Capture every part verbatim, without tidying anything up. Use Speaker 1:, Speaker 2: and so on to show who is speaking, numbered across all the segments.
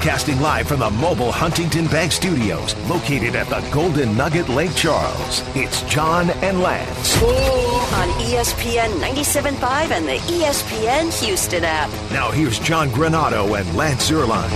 Speaker 1: Broadcasting live from the mobile Huntington Bank Studios, located at the Golden Nugget Lake Charles. It's John and Lance.
Speaker 2: On E S P N ninety-seven point five and the E S P N Houston app.
Speaker 1: Now here's John Granato and Lance Zierlein.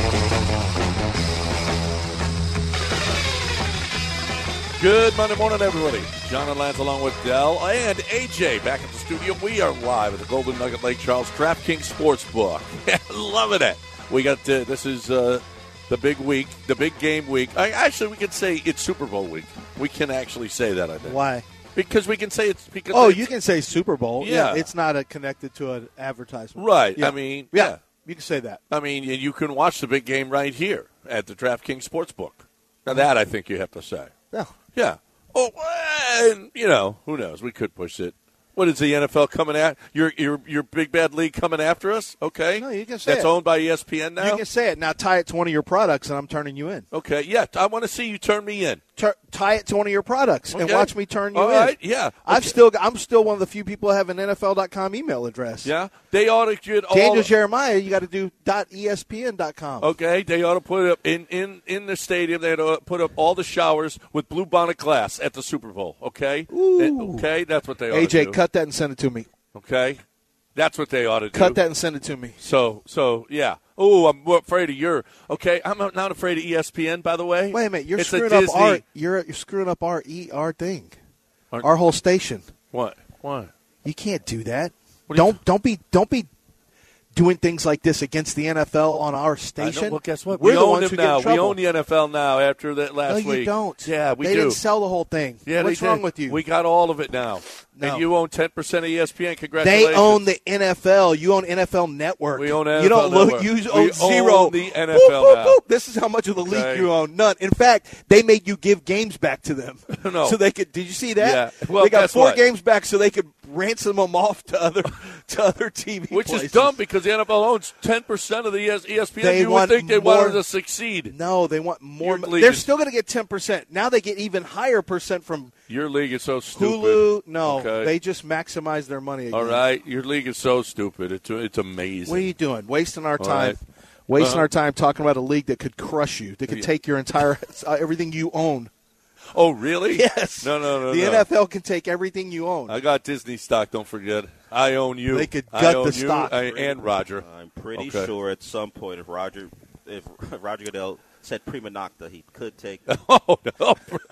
Speaker 3: Good Monday morning, everybody. John and Lance along with Dell and A J back at the studio. We are live at the Golden Nugget Lake Charles DraftKings Sportsbook. Loving it. We got uh, this is uh, the big week, the big game week. I, actually, we can say it's Super Bowl week. We can actually say that, I think.
Speaker 4: Why?
Speaker 3: Because we can say it's because.
Speaker 4: Oh,
Speaker 3: it's,
Speaker 4: you can say Super Bowl.
Speaker 3: Yeah,
Speaker 4: yeah it's not a connected to an advertisement.
Speaker 3: Right.
Speaker 4: Yeah.
Speaker 3: I mean,
Speaker 4: yeah,
Speaker 3: yeah,
Speaker 4: you can say that.
Speaker 3: I mean, you can watch the big game right here at the DraftKings Sportsbook. Now that I think you have to say.
Speaker 4: Yeah.
Speaker 3: Yeah. Oh, and, you know, who knows? We could push it. What is the N F L coming at? Your your your big bad league coming after us? Okay.
Speaker 4: No, you can say
Speaker 3: That's
Speaker 4: it.
Speaker 3: owned by E S P N now?
Speaker 4: You can say it. Now tie it to one of your products, and I'm turning you in.
Speaker 3: Okay. Yeah, I want to see you turn me in.
Speaker 4: Tur- tie it to one of your products and
Speaker 3: Okay.
Speaker 4: watch me turn you
Speaker 3: All
Speaker 4: in.
Speaker 3: right. Yeah. Okay.
Speaker 4: I've still I'm still one of the few people who have an N F L dot com email address.
Speaker 3: Yeah. They ought to get all.
Speaker 4: Daniel Jeremiah, you got to do .E S P N dot com.
Speaker 3: Okay. They ought to put up in, in, in the stadium. They ought to put up all the showers with blue bonnet glass at the Super Bowl. Okay.
Speaker 4: Ooh.
Speaker 3: Okay. That's what they ought
Speaker 4: A J,
Speaker 3: to do.
Speaker 4: cut that and send it to me.
Speaker 3: Okay. That's what they ought to do.
Speaker 4: Cut that and send it to me.
Speaker 3: So, so yeah. Oh, I'm afraid of your. Okay, I'm not afraid of E S P N. By the way,
Speaker 4: Wait a minute, you're
Speaker 3: it's
Speaker 4: screwing
Speaker 3: a
Speaker 4: up
Speaker 3: Disney.
Speaker 4: our you're you're screwing up our e our thing,
Speaker 3: Aren't-
Speaker 4: our whole station.
Speaker 3: What? Why?
Speaker 4: You can't do that.
Speaker 3: What do you
Speaker 4: Don't don't be don't be doing things like this against the N F L on our
Speaker 3: I
Speaker 4: station.
Speaker 3: know, well, guess what?
Speaker 4: We're
Speaker 3: we
Speaker 4: the
Speaker 3: own
Speaker 4: ones
Speaker 3: them
Speaker 4: who get in
Speaker 3: now. We
Speaker 4: trouble.
Speaker 3: own the N F L now after that last
Speaker 4: no,
Speaker 3: week.
Speaker 4: you don't.
Speaker 3: Yeah, we
Speaker 4: they
Speaker 3: do.
Speaker 4: didn't sell the whole thing.
Speaker 3: Yeah,
Speaker 4: What's
Speaker 3: they
Speaker 4: wrong
Speaker 3: did.
Speaker 4: with you?
Speaker 3: We got all of it now.
Speaker 4: No.
Speaker 3: And you own ten percent of E S P N. Congratulations.
Speaker 4: They own the N F L. You own N F L Network.
Speaker 3: We own N F L
Speaker 4: You don't
Speaker 3: Network.
Speaker 4: look. You
Speaker 3: We
Speaker 4: own
Speaker 3: own
Speaker 4: zero.
Speaker 3: the N F L
Speaker 4: Boop, boop,
Speaker 3: now.
Speaker 4: boop. This is how much of the
Speaker 3: Okay.
Speaker 4: league you own. None. In fact, they made you give games back to them.
Speaker 3: No.
Speaker 4: So they could. Did you see that?
Speaker 3: Yeah. Well,
Speaker 4: they got
Speaker 3: guess
Speaker 4: four
Speaker 3: what?
Speaker 4: games back so they could ransom them off to other to other T V
Speaker 3: Which
Speaker 4: places.
Speaker 3: is dumb because the N F L owns ten percent of the E S P N.
Speaker 4: They
Speaker 3: you
Speaker 4: want
Speaker 3: would think they
Speaker 4: more-
Speaker 3: wanted to succeed.
Speaker 4: No, they want more.
Speaker 3: Your
Speaker 4: mo-
Speaker 3: league
Speaker 4: They're
Speaker 3: is-
Speaker 4: still going to get ten percent. Now they get even higher percent from
Speaker 3: Your league is so stupid.
Speaker 4: Hulu. No,
Speaker 3: Okay.
Speaker 4: they just maximize their money again.
Speaker 3: All right, your league is so stupid. It's it's amazing.
Speaker 4: What are you doing? Wasting our
Speaker 3: All
Speaker 4: time.
Speaker 3: right.
Speaker 4: Wasting
Speaker 3: Uh-huh.
Speaker 4: our time talking about a league that could crush you. That could
Speaker 3: Yeah.
Speaker 4: take your entire uh, everything you own.
Speaker 3: Oh, really?
Speaker 4: Yes.
Speaker 3: No, no, no.
Speaker 4: The
Speaker 3: no.
Speaker 4: N F L can take everything you own.
Speaker 3: I got Disney stock. Don't forget. I own you.
Speaker 4: They could
Speaker 3: I
Speaker 4: gut
Speaker 3: own
Speaker 4: the
Speaker 3: you
Speaker 4: stock.
Speaker 3: I- and Roger.
Speaker 5: I'm pretty
Speaker 3: Okay.
Speaker 5: sure at some point, if Roger, if Roger Goodell said prima nocta, he could take.
Speaker 3: Oh no!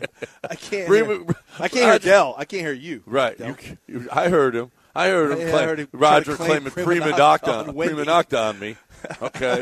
Speaker 4: I can't.
Speaker 3: Prima-
Speaker 4: hear, I can't hear Dell. I can't hear you.
Speaker 3: Right.
Speaker 4: Del.
Speaker 3: You, you, I heard him. I heard him.
Speaker 4: I
Speaker 3: claim,
Speaker 4: heard him try
Speaker 3: Roger
Speaker 4: to claim
Speaker 3: claiming
Speaker 4: prima
Speaker 3: prima
Speaker 4: nocta
Speaker 3: nocta,
Speaker 4: on
Speaker 3: prima
Speaker 4: Wendy.
Speaker 3: nocta on me. Okay.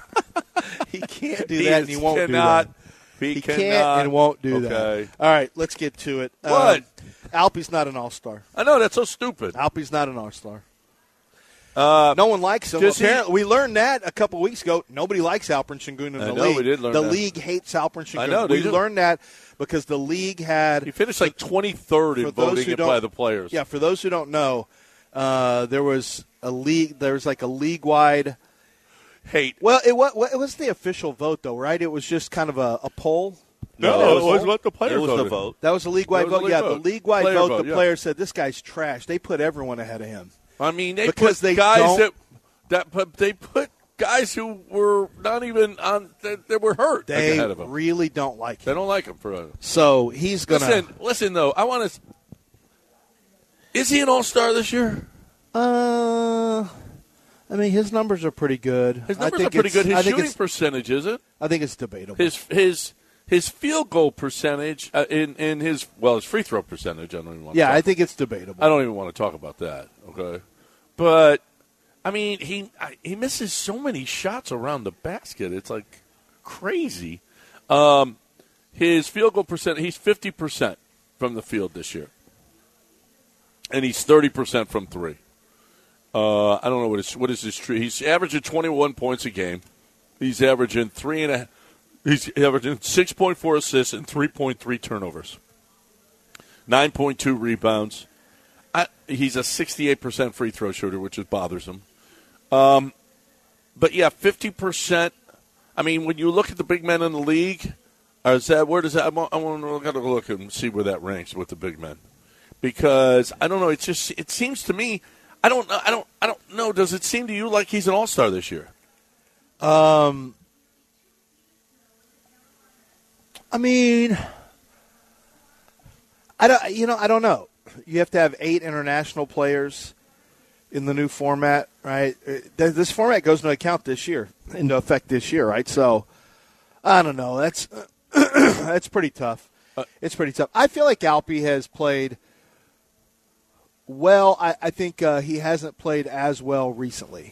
Speaker 4: He can't do
Speaker 3: He
Speaker 4: that,
Speaker 3: is-
Speaker 4: and he won't
Speaker 3: cannot.
Speaker 4: do that.
Speaker 3: He,
Speaker 4: He
Speaker 3: cannot.
Speaker 4: can't and won't do
Speaker 3: okay.
Speaker 4: that. All right, let's get to it.
Speaker 3: What?
Speaker 4: Um, Alpie's not an all-star.
Speaker 3: I know that's so stupid.
Speaker 4: Alpie's not an all-star.
Speaker 3: Uh,
Speaker 4: No one likes him.
Speaker 3: Does he-
Speaker 4: Apparently, we learned that a couple weeks ago. Nobody likes Alperen Sengun in
Speaker 3: I
Speaker 4: the
Speaker 3: know,
Speaker 4: league.
Speaker 3: we did learn
Speaker 4: the
Speaker 3: that.
Speaker 4: league hates Alperen Sengun.
Speaker 3: I know, they
Speaker 4: we
Speaker 3: do.
Speaker 4: learned that because the league had
Speaker 3: he finished like twenty-third in
Speaker 4: for those
Speaker 3: voting
Speaker 4: who
Speaker 3: it
Speaker 4: don't-
Speaker 3: by the players.
Speaker 4: Yeah, for those who don't know, uh, there was a league. There was like a league-wide.
Speaker 3: Hate.
Speaker 4: Well, it was, it was the official vote, though, right? It was just kind of a, a poll.
Speaker 3: No,
Speaker 5: No,
Speaker 3: it was what the
Speaker 5: It
Speaker 3: players
Speaker 5: was the
Speaker 3: voted.
Speaker 5: vote.
Speaker 4: That was a league-wide
Speaker 3: That was a
Speaker 4: vote.
Speaker 3: league
Speaker 4: yeah,
Speaker 3: vote.
Speaker 4: the league-wide
Speaker 3: Player
Speaker 4: vote.
Speaker 3: vote,
Speaker 4: The
Speaker 3: yeah.
Speaker 4: players said this guy's trash. They put everyone ahead of him.
Speaker 3: I mean, they
Speaker 4: Because
Speaker 3: put
Speaker 4: they
Speaker 3: guys
Speaker 4: don't-
Speaker 3: that that put, they put guys who were not even on. They, they were hurt
Speaker 4: They
Speaker 3: ahead of him.
Speaker 4: really don't like
Speaker 3: They
Speaker 4: him.
Speaker 3: don't like him for a.
Speaker 4: So he's gonna.
Speaker 3: Listen, listen though. I want to. Is he an all-star this year?
Speaker 4: Uh, I mean, his numbers are pretty good.
Speaker 3: His
Speaker 4: I
Speaker 3: numbers are
Speaker 4: think
Speaker 3: pretty
Speaker 4: it's-
Speaker 3: good.
Speaker 4: I
Speaker 3: His
Speaker 4: think
Speaker 3: shooting
Speaker 4: it's-
Speaker 3: percentage is it?
Speaker 4: I think it's debatable.
Speaker 3: His his his field goal percentage uh, in in his well his free throw percentage. I don't even want.
Speaker 4: yeah,
Speaker 3: to talk
Speaker 4: I think it's debatable.
Speaker 3: I don't even want to talk about that. Okay, but I mean he I, he misses so many shots around the basket. It's like crazy. Um, his field goal percent. He's fifty percent from the field this year, and he's thirty percent from three. Uh, I don't know what his what is his tree. He's averaging twenty-one points a game. He's averaging three and a. He's averaging six point four assists and three point three turnovers. Nine point two rebounds. I, he's a sixty-eight percent free throw shooter, which is bothersome. Um, but yeah, fifty percent. I mean, when you look at the big men in the league, or is that where does that? I want, I want to gotta look and see where that ranks with the big men, because I don't know. It's just it seems to me. I don't know. I don't. I don't know. Does it seem to you like he's an all-star this year?
Speaker 4: Um, I mean, I don't. You know, I don't know. You have to have eight international players in the new format, right? This format goes into account this year, into effect this year, right? So, I don't know. That's that's pretty tough. It's pretty tough. I feel like Alpi has played well. I, I think uh, he hasn't played as well recently.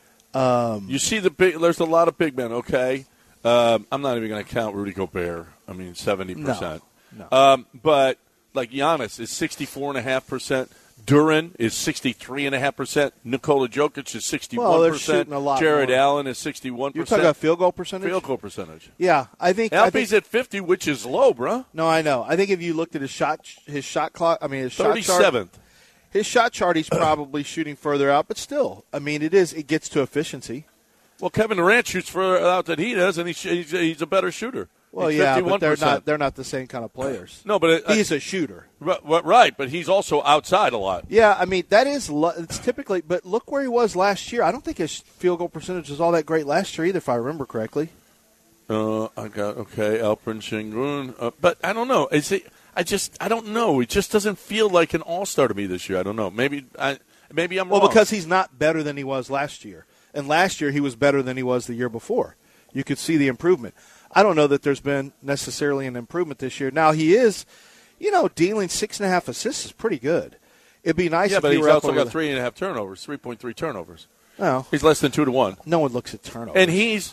Speaker 4: Um,
Speaker 3: you see the big. There's a lot of big men. Okay, um, I'm not even going to count Rudy Gobert. I mean, seventy percent.
Speaker 4: No, no.
Speaker 3: Um, but like Giannis is sixty-four and a half percent. Duran is sixty-three and a half percent. Nikola Jokic is sixty-one percent.
Speaker 4: Well, a lot
Speaker 3: Jared
Speaker 4: more.
Speaker 3: Allen is sixty-one percent.
Speaker 4: You're talking about field goal percentage?
Speaker 3: Field goal percentage.
Speaker 4: Yeah, I think.
Speaker 3: Alpi's
Speaker 4: I think,
Speaker 3: at fifty, which is low, bro.
Speaker 4: No, I know. I think if you looked at his shot, his shot clock. I mean, his shot chart.
Speaker 3: thirty-seventh.
Speaker 4: His shot chart, he's probably shooting further out, but still, I mean, it is. It gets to efficiency.
Speaker 3: Well, Kevin Durant shoots further out than he does, and he's he's, he's a better shooter.
Speaker 4: Well,
Speaker 3: he's
Speaker 4: yeah, but they're not. They're not the same kind of players.
Speaker 3: No, but it,
Speaker 4: he's a shooter.
Speaker 3: Right, right, but he's also outside a lot.
Speaker 4: Yeah, I mean that is. It's typically, but look where he was last year. I don't think his field goal percentage was all that great last year either, if I remember correctly.
Speaker 3: Uh, I got okay, Alperen Sengun, uh, but I don't know. Is it? I just I don't know. It just doesn't feel like an all-star to me this year. I don't know. Maybe I maybe I'm
Speaker 4: well
Speaker 3: wrong.
Speaker 4: because he's not better than he was last year, and last year he was better than he was the year before. You could see the improvement. I don't know that there's been necessarily an improvement this year. Now he is, you know, dealing six and a half assists is pretty good. It'd be nice.
Speaker 3: Yeah,
Speaker 4: if
Speaker 3: but
Speaker 4: he
Speaker 3: he's
Speaker 4: were up
Speaker 3: also
Speaker 4: over
Speaker 3: got
Speaker 4: the,
Speaker 3: three and a half turnovers, three point three turnovers.
Speaker 4: Oh,
Speaker 3: he's less than two to one.
Speaker 4: No one looks at turnovers,
Speaker 3: and he's,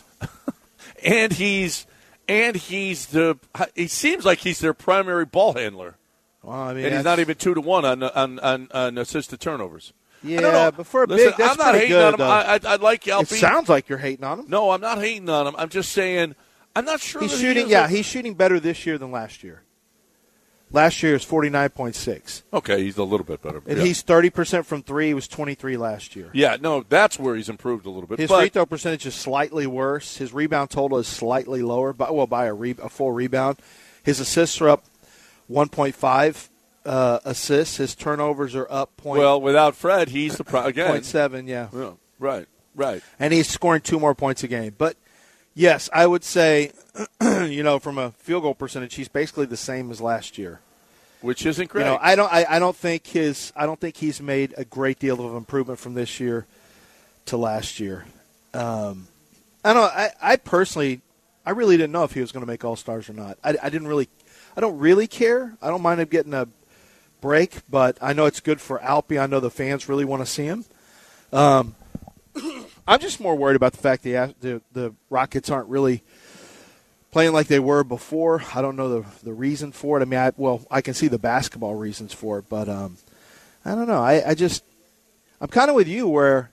Speaker 3: and he's, and he's the. He seems like he's their primary ball handler.
Speaker 4: Well, I mean,
Speaker 3: and he's not even two to one on on on, on assisted turnovers.
Speaker 4: Yeah, but for a
Speaker 3: Listen,
Speaker 4: big, that's
Speaker 3: I'm not
Speaker 4: pretty
Speaker 3: hating
Speaker 4: good,
Speaker 3: on him.
Speaker 4: though.
Speaker 3: I, I, I like Alpi.
Speaker 4: It sounds like you're hating on him.
Speaker 3: No, I'm not hating on him. I'm just saying I'm not sure
Speaker 4: he's
Speaker 3: that
Speaker 4: shooting.
Speaker 3: He
Speaker 4: yeah,
Speaker 3: like,
Speaker 4: he's shooting better this year than last year. Last year is forty-nine point six.
Speaker 3: Okay, he's a little bit better.
Speaker 4: And
Speaker 3: yeah.
Speaker 4: he's thirty percent from three. He was twenty-three last year.
Speaker 3: Yeah, no, that's where he's improved a little bit.
Speaker 4: His
Speaker 3: but,
Speaker 4: free throw percentage is slightly worse. His rebound total is slightly lower, but well, by a, re, a full rebound. His assists are up one point five uh, assists. His turnovers are up. Point,
Speaker 3: well, without Fred, he's the pro- again
Speaker 4: point seven. Yeah.
Speaker 3: yeah, right, right.
Speaker 4: And he's scoring two more points a game. But yes, I would say, you know, from a field goal percentage, he's basically the same as last year.
Speaker 3: Which isn't great.
Speaker 4: You know, I don't. I, I don't think his. I don't think he's made a great deal of improvement from this year to last year. Um, I don't. I, I personally, I really didn't know if he was going to make All Stars or not. I, I didn't really. I don't really care. I don't mind him getting a break, but I know it's good for Alpi. I know the fans really want to see him. Um, I'm just more worried about the fact that the the Rockets aren't really playing like they were before. I don't know the the reason for it. I mean, I, well, I can see the basketball reasons for it, but um, I don't know. I, I just, I'm kind of with you where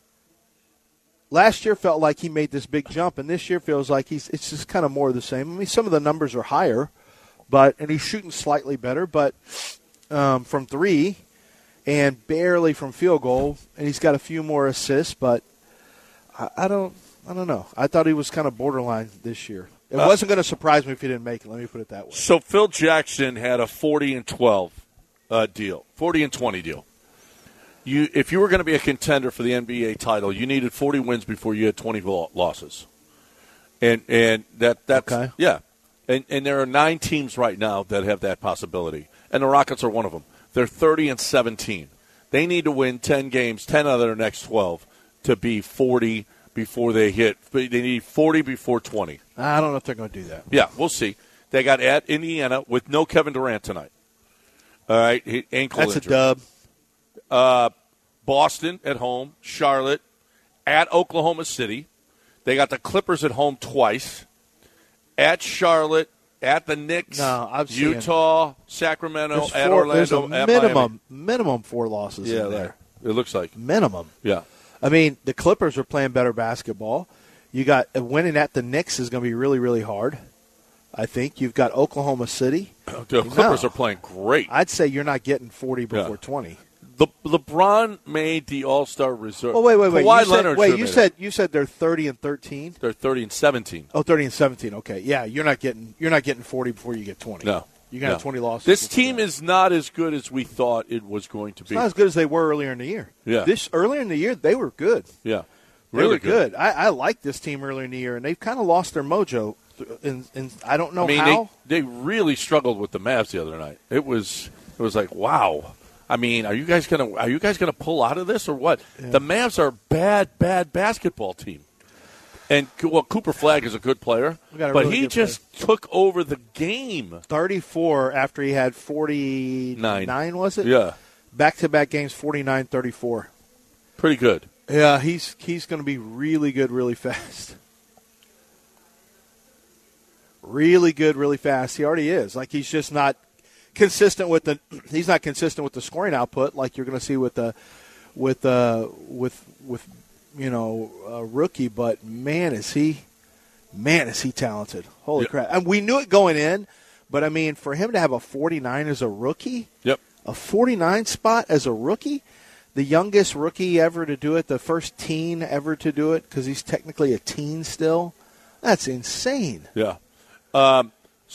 Speaker 4: last year felt like he made this big jump, and this year feels like he's it's just kind of more of the same. I mean, some of the numbers are higher, but and he's shooting slightly better, but um, from three and barely from field goal, and he's got a few more assists, but I, I don't, I don't know. I thought he was kind of borderline this year. It uh, wasn't going to surprise me if he didn't make it. Let me put it that way.
Speaker 3: So Phil Jackson had a forty and twelve uh, deal, forty and twenty deal. You, if you were going to be a contender for the N B A title, you needed forty wins before you had twenty losses, and and that that's
Speaker 4: okay.
Speaker 3: yeah, and and there are nine teams right now that have that possibility, and the Rockets are one of them. They're thirty and seventeen. They need to win ten games, ten out of their next twelve, to be forty before they hit. They need forty before twenty.
Speaker 4: I don't know if they're going to do that.
Speaker 3: Yeah, we'll see. They got at Indiana with no Kevin Durant tonight. All right, he, ankle
Speaker 4: That's
Speaker 3: injury.
Speaker 4: a dub.
Speaker 3: Uh, Boston at home, Charlotte, at Oklahoma City. They got the Clippers at home twice. At Charlotte, at the Knicks,
Speaker 4: no, I've
Speaker 3: Utah, seen. Sacramento,
Speaker 4: there's
Speaker 3: at
Speaker 4: four,
Speaker 3: Orlando,
Speaker 4: there's a
Speaker 3: at
Speaker 4: minimum,
Speaker 3: Miami.
Speaker 4: minimum four losses
Speaker 3: yeah,
Speaker 4: in there.
Speaker 3: It looks like.
Speaker 4: Minimum.
Speaker 3: Yeah.
Speaker 4: I mean, the Clippers are playing better basketball. You got uh, winning at the Knicks is going to be really, really hard. I think you've got Oklahoma City.
Speaker 3: The Clippers
Speaker 4: no.
Speaker 3: are playing great.
Speaker 4: I'd say you're not getting forty before
Speaker 3: yeah.
Speaker 4: twenty.
Speaker 3: The LeBron made the All-Star reserve.
Speaker 4: Oh wait, wait, wait!
Speaker 3: Kawhi
Speaker 4: you said,
Speaker 3: Leonard
Speaker 4: wait, you
Speaker 3: made
Speaker 4: said
Speaker 3: it.
Speaker 4: you said they're thirty and thirteen.
Speaker 3: They're thirty and seventeen.
Speaker 4: Oh, thirty and seventeen. Okay, yeah, you're not getting you're not getting forty before you get twenty.
Speaker 3: No,
Speaker 4: you got
Speaker 3: no.
Speaker 4: twenty losses.
Speaker 3: This team
Speaker 4: that.
Speaker 3: is not as good as we thought it was going to
Speaker 4: It's
Speaker 3: be.
Speaker 4: not as good as they were earlier in the year.
Speaker 3: Yeah,
Speaker 4: this earlier in the year they were good.
Speaker 3: Yeah,
Speaker 4: they
Speaker 3: really
Speaker 4: were good. good. I, I liked this team earlier in the year, and they've kind of lost their mojo And, and I don't know
Speaker 3: I mean,
Speaker 4: how.
Speaker 3: They, they really struggled with the Mavs the other night. It was it was like, wow. I mean, are you guys gonna are you guys gonna pull out of this or what?
Speaker 4: Yeah.
Speaker 3: The Mavs are a bad, bad basketball team. And well, Cooper Flagg is a good player,
Speaker 4: We got a
Speaker 3: but
Speaker 4: really
Speaker 3: he
Speaker 4: good
Speaker 3: just took over the game.
Speaker 4: thirty-four after he had forty-nine,
Speaker 3: Nine.
Speaker 4: was it?
Speaker 3: Yeah,
Speaker 4: Back-to-back games, forty-nine thirty-four.
Speaker 3: pretty good.
Speaker 4: Yeah, he's he's going to be really good really fast. Really good really fast. He already is. Like, he's just not consistent with the he's not consistent with the scoring output like you're going to see with the with uh with with you know, a rookie, but man is he man is he talented. Holy
Speaker 3: Yep.
Speaker 4: crap. And we knew it going in, but I mean, for him to have a forty-nine as a rookie,
Speaker 3: Yep.
Speaker 4: a forty-nine spot as a rookie, the youngest rookie ever to do it, the first teen ever to do it, because he's technically a teen still. That's insane.
Speaker 3: Yeah. Um,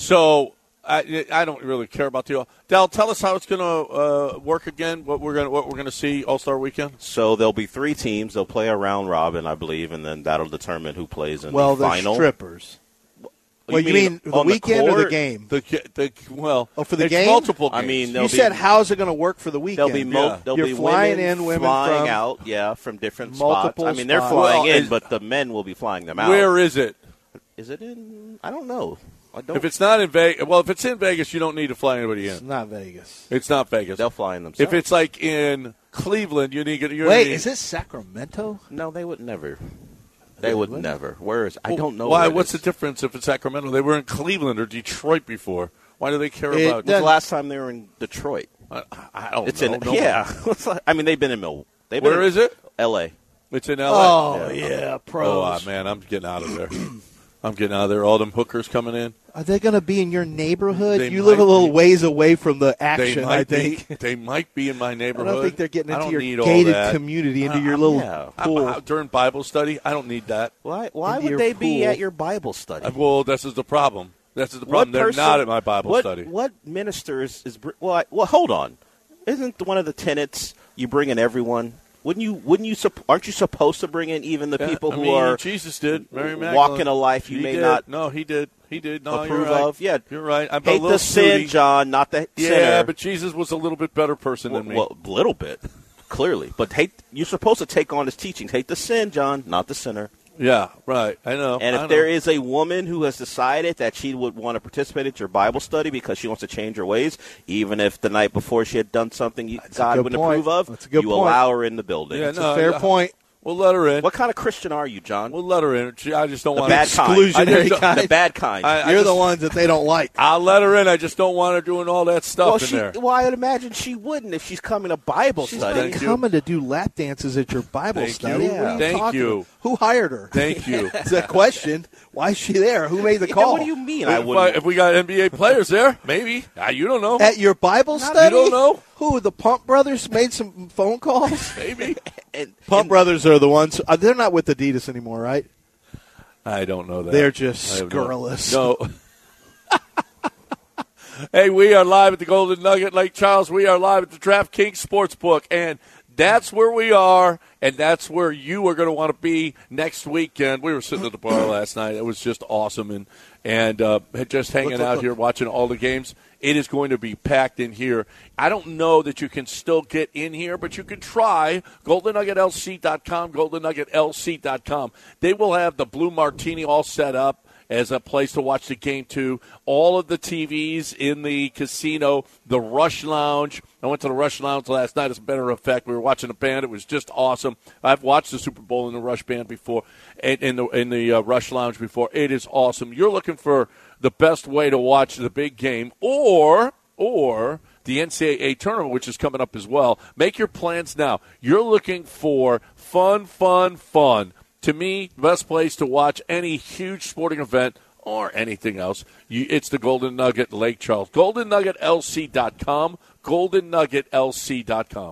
Speaker 3: so I, I don't really care about the Dal. Tell us how it's going to uh, work again. What we're going what we're going to see All Star Weekend.
Speaker 5: So there'll be three teams. They'll play a round robin, I believe, and then that'll determine who plays in
Speaker 4: Well,
Speaker 5: the
Speaker 4: the
Speaker 5: final.
Speaker 4: strippers. Well, you mean the
Speaker 5: on
Speaker 4: weekend or the
Speaker 5: court?
Speaker 4: game?
Speaker 3: The the well,
Speaker 4: Oh, for the
Speaker 3: it's
Speaker 4: game?
Speaker 3: multiple games.
Speaker 5: I mean,
Speaker 4: You
Speaker 5: there'll
Speaker 4: said
Speaker 5: be,
Speaker 4: how's it going to work for the weekend?
Speaker 5: there'll be mo-
Speaker 3: Yeah.
Speaker 5: there'll
Speaker 4: You're
Speaker 5: be
Speaker 4: flying
Speaker 5: women
Speaker 4: in, women
Speaker 5: flying
Speaker 4: from
Speaker 5: out, yeah, from different
Speaker 4: multiple
Speaker 5: spots. I mean, they're
Speaker 4: spots.
Speaker 5: flying
Speaker 3: Well,
Speaker 5: in,
Speaker 3: is-
Speaker 5: but the men will be flying them out.
Speaker 3: where is it?
Speaker 5: Is it in? I don't know. I don't.
Speaker 3: If it's not in Vegas, well, if it's in Vegas, you don't need to fly anybody
Speaker 4: It's
Speaker 3: in.
Speaker 4: not Vegas.
Speaker 3: It's not Vegas.
Speaker 5: they'll fly in themselves.
Speaker 3: If it's like in Cleveland, you need to. You're
Speaker 4: Wait,
Speaker 3: need,
Speaker 4: is it Sacramento?
Speaker 5: no, they would never. They would
Speaker 4: wouldn't?
Speaker 5: never. Where is? I don't know.
Speaker 3: Why?
Speaker 5: where it
Speaker 3: What's
Speaker 5: is.
Speaker 3: the difference if it's Sacramento? They were in Cleveland or Detroit before. Why do they care
Speaker 4: It
Speaker 3: about?
Speaker 5: When's the last time they were in Detroit?
Speaker 3: I, I don't
Speaker 5: It's
Speaker 3: know.
Speaker 5: in
Speaker 3: No.
Speaker 5: yeah. I mean, they've been in Mil. They've been
Speaker 3: Where
Speaker 5: in
Speaker 3: is it?
Speaker 5: L A.
Speaker 3: It's in L A.
Speaker 4: Oh, yeah,
Speaker 3: Oh,
Speaker 4: pros.
Speaker 3: ah, man, I'm getting out of there. I'm getting out of there. All them hookers coming in.
Speaker 4: Are they going to be in your neighborhood?
Speaker 3: They
Speaker 4: You live a
Speaker 3: might
Speaker 4: little
Speaker 3: be.
Speaker 4: ways away from the
Speaker 3: They
Speaker 4: action,
Speaker 3: might
Speaker 4: I think.
Speaker 3: be. They might be in my
Speaker 4: I
Speaker 3: neighborhood.
Speaker 4: don't think they're getting
Speaker 3: I
Speaker 4: into
Speaker 3: don't
Speaker 4: your
Speaker 3: need all
Speaker 4: gated
Speaker 3: that.
Speaker 4: community, into
Speaker 3: Uh,
Speaker 4: your
Speaker 3: I'm-
Speaker 4: little
Speaker 5: yeah.
Speaker 3: I'm
Speaker 4: pool.
Speaker 3: out during Bible study. I don't need that.
Speaker 5: Why? Why
Speaker 4: Into
Speaker 5: would
Speaker 4: your
Speaker 5: they be
Speaker 4: pool.
Speaker 5: at your Bible study?
Speaker 3: Uh, Well, this is the problem. This is the problem.
Speaker 5: What
Speaker 3: They're
Speaker 5: person-
Speaker 3: not at my Bible
Speaker 5: what,
Speaker 3: study.
Speaker 5: What minister is, is br- well? I, well, hold on. Isn't one of the tenets you bring in everyone? Wouldn't you? Wouldn't you? sup- Aren't you supposed to bring in even the
Speaker 3: Yeah,
Speaker 5: people
Speaker 3: I
Speaker 5: who
Speaker 3: mean,
Speaker 5: are
Speaker 3: Jesus did. Mary Magdalene.
Speaker 5: walking a life you
Speaker 3: He
Speaker 5: may
Speaker 3: did.
Speaker 5: not
Speaker 3: No, he did. He did. No,
Speaker 5: approve
Speaker 3: you're right.
Speaker 5: of? Yeah,
Speaker 3: You're right. I'm a
Speaker 5: hate
Speaker 3: little
Speaker 5: the sin,
Speaker 3: snooty.
Speaker 5: John, not the
Speaker 3: Yeah,
Speaker 5: sinner.
Speaker 3: but Jesus was a little bit better person
Speaker 5: well,
Speaker 3: than me.
Speaker 5: well, a little bit, clearly. But hate. You're supposed to take on his teachings. Hate the sin, John, not the sinner.
Speaker 3: yeah, right. I know.
Speaker 5: And
Speaker 3: I
Speaker 5: if
Speaker 3: know.
Speaker 5: there is a woman who has decided that she would want to participate at your Bible study because she wants to change her ways, even if the night before she had done something you,
Speaker 4: That's a
Speaker 5: God
Speaker 4: good
Speaker 5: wouldn't
Speaker 4: point.
Speaker 5: approve of,
Speaker 4: That's a good
Speaker 5: you
Speaker 4: point.
Speaker 5: allow her in the building.
Speaker 3: Yeah,
Speaker 4: That's
Speaker 3: no,
Speaker 4: a fair
Speaker 3: yeah.
Speaker 4: point.
Speaker 3: We'll let her in.
Speaker 5: What kind of Christian are you, John?
Speaker 3: We'll let her in. She- I just don't
Speaker 5: the
Speaker 3: want
Speaker 5: bad
Speaker 3: to.
Speaker 5: kind.
Speaker 4: Exclusionary
Speaker 3: I just-
Speaker 4: kind.
Speaker 5: The bad kind.
Speaker 3: I- I
Speaker 4: You're the
Speaker 3: just-
Speaker 4: ones that they don't like.
Speaker 3: I'll let her in. I just don't want her doing all that stuff
Speaker 5: well,
Speaker 3: in
Speaker 5: she,
Speaker 3: there.
Speaker 5: well, I would imagine she wouldn't if she's coming to Bible
Speaker 4: She's
Speaker 5: study.
Speaker 4: not
Speaker 3: Thank you.
Speaker 4: coming to do lap dances at your Bible
Speaker 3: Thank
Speaker 4: study.
Speaker 3: you.
Speaker 4: What are you
Speaker 3: Thank
Speaker 4: talking
Speaker 3: you.
Speaker 4: about? Who hired her?
Speaker 3: Thank you.
Speaker 4: It's a question. Why is she there? Who made the
Speaker 5: Yeah,
Speaker 4: call?
Speaker 5: what do you mean? I
Speaker 3: if, I-
Speaker 5: wouldn't.
Speaker 3: if we got N B A players there, maybe. Uh, you don't know.
Speaker 4: At your Bible
Speaker 5: Not-
Speaker 4: study?
Speaker 3: you don't know.
Speaker 4: Who, the Pump Brothers made some phone calls?
Speaker 3: Maybe.
Speaker 5: and,
Speaker 4: Pump
Speaker 5: and-
Speaker 4: Brothers are the ones. Uh, they're not with Adidas anymore, right?
Speaker 3: I don't know that.
Speaker 4: They're just
Speaker 3: I have no-
Speaker 4: scurrilous.
Speaker 3: No. Hey, we are live at the Golden Nugget, Lake Charles. We are live at the DraftKings Sportsbook, and that's where we are, and that's where you are going to want to be next weekend. We were sitting at the bar last night. It was just awesome, and and uh, just hanging
Speaker 4: Look, look,
Speaker 3: out
Speaker 4: look.
Speaker 3: here watching all the games. It is going to be packed in here. I don't know that you can still get in here, but you can try. golden nugget L C dot com, golden nugget L C dot com. They will have the Blue Martini all set up as a place to watch the game, too. All of the T Vs in the casino, the Rush Lounge. I went to the Rush Lounge last night, as a matter of fact. We were watching a band. It was just awesome. I've watched the Super Bowl in the Rush Band before, in, in the, in the uh, Rush Lounge before. It is awesome. You're looking for the best way to watch the big game, or or the N C double A tournament, which is coming up as well. Make your plans now. You're looking for fun, fun, fun. To me, the best place to watch any huge sporting event or anything else, you, it's the Golden Nugget Lake Charles. golden nugget L C dot com, golden nugget L C dot com.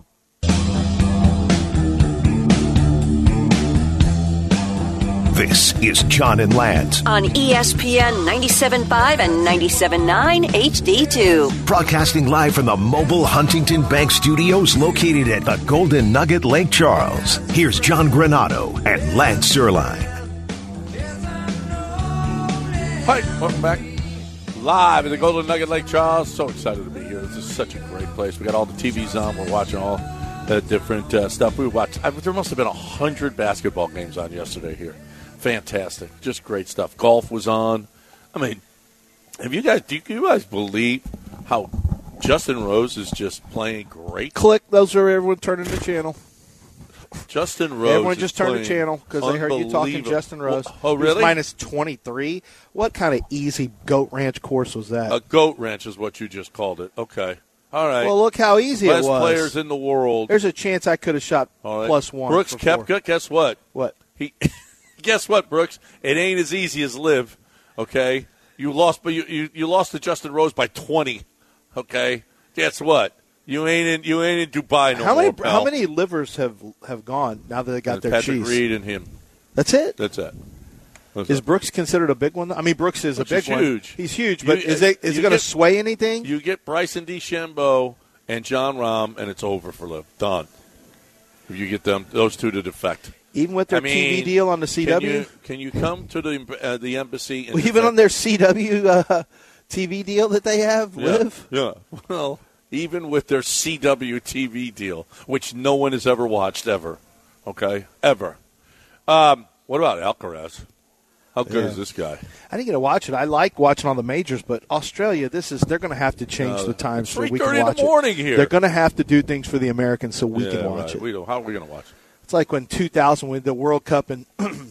Speaker 1: This is John and Lance,
Speaker 2: On E S P N ninety-seven point five and ninety-seven point nine H D two.
Speaker 1: broadcasting live from the mobile Huntington Bank Studios located at the Golden Nugget Lake Charles. Here's John Granado and Lance Zerline.
Speaker 3: Hi, welcome back. Live at the Golden Nugget Lake Charles. So excited to be here. This is such a great place. We got all the T Vs on. We're watching all the different uh, stuff. We watched. I, there must have been a hundred basketball games on yesterday here. Fantastic, just great stuff. Golf was on. I mean, have you guys? Do you guys believe how Justin Rose is just playing great?
Speaker 4: Click. Those are everyone turning the channel.
Speaker 3: Justin Rose.
Speaker 4: Everyone just turned the channel because they heard you talking Justin Rose.
Speaker 3: Oh, really?
Speaker 4: He's minus twenty-three. What kind of easy Goat Ranch course was that?
Speaker 3: A Goat Ranch is what you just called it. Okay. All right.
Speaker 4: Well, look how easy
Speaker 3: Best
Speaker 4: it was.
Speaker 3: players in the world.
Speaker 4: There's a chance I could have shot
Speaker 3: right.
Speaker 4: plus one.
Speaker 3: Brooks
Speaker 4: before.
Speaker 3: Koepka, guess what?
Speaker 4: What?
Speaker 3: He, guess what, Brooks? It ain't as easy as live. Okay. You lost, but you, you, you lost to Justin Rose by twenty. Okay. Guess what? You ain't in you ain't in Dubai no
Speaker 4: how
Speaker 3: more,
Speaker 4: many
Speaker 3: pal.
Speaker 4: how many livers have have gone now that they got
Speaker 3: That's
Speaker 4: their
Speaker 3: Patrick
Speaker 4: cheese?
Speaker 3: Reed and him.
Speaker 4: That's it.
Speaker 3: That's it. That's
Speaker 4: Is
Speaker 3: it.
Speaker 4: Brooks considered a big one? I mean, Brooks is
Speaker 3: Brooks
Speaker 4: a big
Speaker 3: is
Speaker 4: one.
Speaker 3: huge.
Speaker 4: He's huge,
Speaker 3: You-
Speaker 4: but is it is
Speaker 3: you
Speaker 4: it going to
Speaker 3: get-
Speaker 4: sway anything?
Speaker 3: You get Bryson DeChambeau and John Rahm, and it's over for Liv. Done. If you get them those two to defect.
Speaker 4: Even with their
Speaker 3: I mean,
Speaker 4: T V deal on the C W,
Speaker 3: Can you, can you come to the uh, the embassy? And
Speaker 4: well, even
Speaker 3: defect?
Speaker 4: on their C W uh, T V deal that they have,
Speaker 3: yeah.
Speaker 4: live.
Speaker 3: Yeah. Well, even with their C W T V deal, which no one has ever watched ever. Okay, ever. Um, what about Alcaraz? How good
Speaker 4: Yeah.
Speaker 3: is this guy?
Speaker 4: I didn't get to watch it. I like watching all the majors, but Australia, this is they're going to have to change
Speaker 3: Uh,
Speaker 4: the times so we
Speaker 3: three
Speaker 4: can
Speaker 3: thirty in
Speaker 4: watch
Speaker 3: the morning
Speaker 4: it.
Speaker 3: here.
Speaker 4: They're going to have to do things for the Americans so we
Speaker 3: Yeah,
Speaker 4: can watch
Speaker 3: right.
Speaker 4: it.
Speaker 3: We don't, how are we going to watch it?
Speaker 4: It's like when two thousand with the World Cup in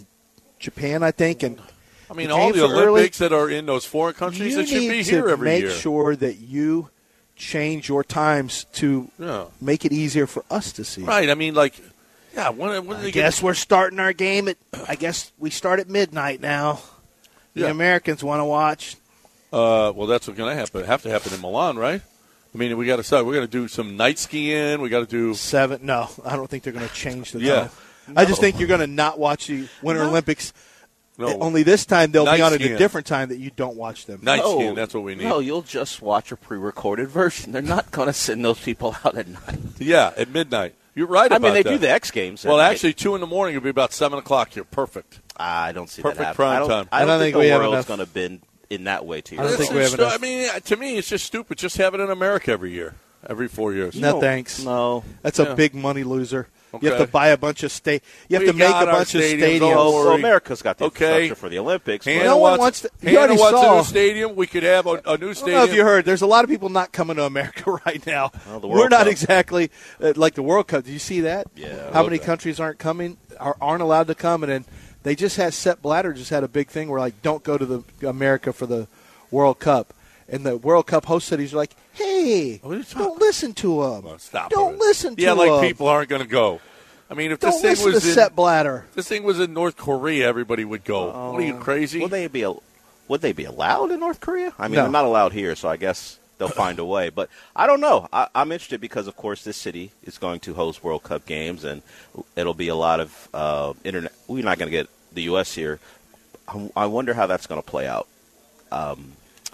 Speaker 4: Japan, I think, and
Speaker 3: I mean,
Speaker 4: the
Speaker 3: all
Speaker 4: games
Speaker 3: the
Speaker 4: are early.
Speaker 3: Olympics that are in those foreign countries
Speaker 4: You
Speaker 3: that should
Speaker 4: need
Speaker 3: be
Speaker 4: to
Speaker 3: here every
Speaker 4: make
Speaker 3: year.
Speaker 4: sure that you change your times to
Speaker 3: Yeah.
Speaker 4: make it easier for us to see.
Speaker 3: Right. I mean, like, yeah. When, when
Speaker 4: I
Speaker 3: they
Speaker 4: guess
Speaker 3: get,
Speaker 4: we're starting our game at. I guess we start at midnight now. The
Speaker 3: Yeah.
Speaker 4: Americans want to watch.
Speaker 3: uh, well, that's what's going to happen. Have to happen in Milan, right? I mean, we got to start. We're going to do some night skiing. We got to do.
Speaker 4: Seven. No, I don't think they're going to change the
Speaker 3: Yeah.
Speaker 4: time. I just think you're going to not watch the Winter
Speaker 3: No.
Speaker 4: Olympics.
Speaker 3: No.
Speaker 4: Only this time they'll
Speaker 3: Night
Speaker 4: be on at
Speaker 3: skiing.
Speaker 4: a different time that you don't watch them.
Speaker 3: Night
Speaker 5: No.
Speaker 3: skiing. That's what we need.
Speaker 5: No, you'll just watch a pre-recorded version. They're not going to send those people out at night.
Speaker 3: Yeah, at midnight. You're right
Speaker 5: I
Speaker 3: about
Speaker 5: mean, they
Speaker 3: that.
Speaker 5: do the X Games. at
Speaker 3: Well,
Speaker 5: night.
Speaker 3: actually, two in the morning would be about seven o'clock here. Perfect.
Speaker 5: I don't see
Speaker 3: Perfect
Speaker 5: that happening.
Speaker 3: prime
Speaker 5: I don't,
Speaker 3: time.
Speaker 5: I don't,
Speaker 4: I don't
Speaker 5: think,
Speaker 4: think we
Speaker 5: the
Speaker 4: have
Speaker 5: world's
Speaker 4: enough-
Speaker 5: going to bend in that way too.
Speaker 4: I don't
Speaker 3: This
Speaker 4: think we
Speaker 3: is
Speaker 4: have
Speaker 3: stu-
Speaker 4: enough.
Speaker 3: I mean, to me, it's just stupid. Just have it in America every year, every four years.
Speaker 4: No,
Speaker 5: No,
Speaker 4: thanks.
Speaker 5: No.
Speaker 4: That's a
Speaker 3: Yeah.
Speaker 4: big money loser. You have
Speaker 3: Okay.
Speaker 4: to buy a bunch of sta- You have
Speaker 3: We
Speaker 4: to make
Speaker 3: got
Speaker 4: a
Speaker 3: our
Speaker 4: bunch of
Speaker 3: stadiums.
Speaker 4: stadiums.
Speaker 3: Don't
Speaker 5: Well,
Speaker 3: worry.
Speaker 5: well, America's got the
Speaker 3: Okay.
Speaker 5: infrastructure for the Olympics. but-
Speaker 3: Hannah
Speaker 4: No one
Speaker 3: wants,
Speaker 4: wants to- you
Speaker 3: Hannah
Speaker 4: already
Speaker 3: wants
Speaker 4: saw.
Speaker 3: a new stadium. We could have a, a new
Speaker 4: I don't know
Speaker 3: stadium.
Speaker 4: if you heard. There's a lot of people not coming to America right now.
Speaker 5: Well, the World
Speaker 4: We're not
Speaker 5: Cup.
Speaker 4: exactly uh, like the World Cup. Did you see that?
Speaker 5: Yeah.
Speaker 4: How
Speaker 3: Love
Speaker 4: many
Speaker 3: that.
Speaker 4: countries aren't coming? Are, aren't allowed to come, and then they just had Sepp Blatter just had a big thing where like don't go to the America for the World Cup, and the World Cup host cities are like, hey,
Speaker 3: What are you talking-
Speaker 4: don't listen to them.
Speaker 3: Well, stop
Speaker 4: don't
Speaker 3: it.
Speaker 4: listen to
Speaker 3: Yeah,
Speaker 4: them.
Speaker 3: like people aren't going to go. I mean, if
Speaker 4: Don't
Speaker 3: this thing
Speaker 4: listen
Speaker 3: was
Speaker 4: to
Speaker 3: in
Speaker 4: Sepp Blatter.
Speaker 3: if this thing was in North Korea, everybody would go. what are you crazy?
Speaker 5: Would they be? al- Would they be allowed in North Korea? I mean,
Speaker 4: No.
Speaker 5: they're not allowed here, so I guess they'll find a way. But I don't know. I, I'm interested because, of course, this city is going to host World Cup games, and it'll be a lot of uh, internet. We're not going to get the U S here. I, I wonder how that's going to play out. Um,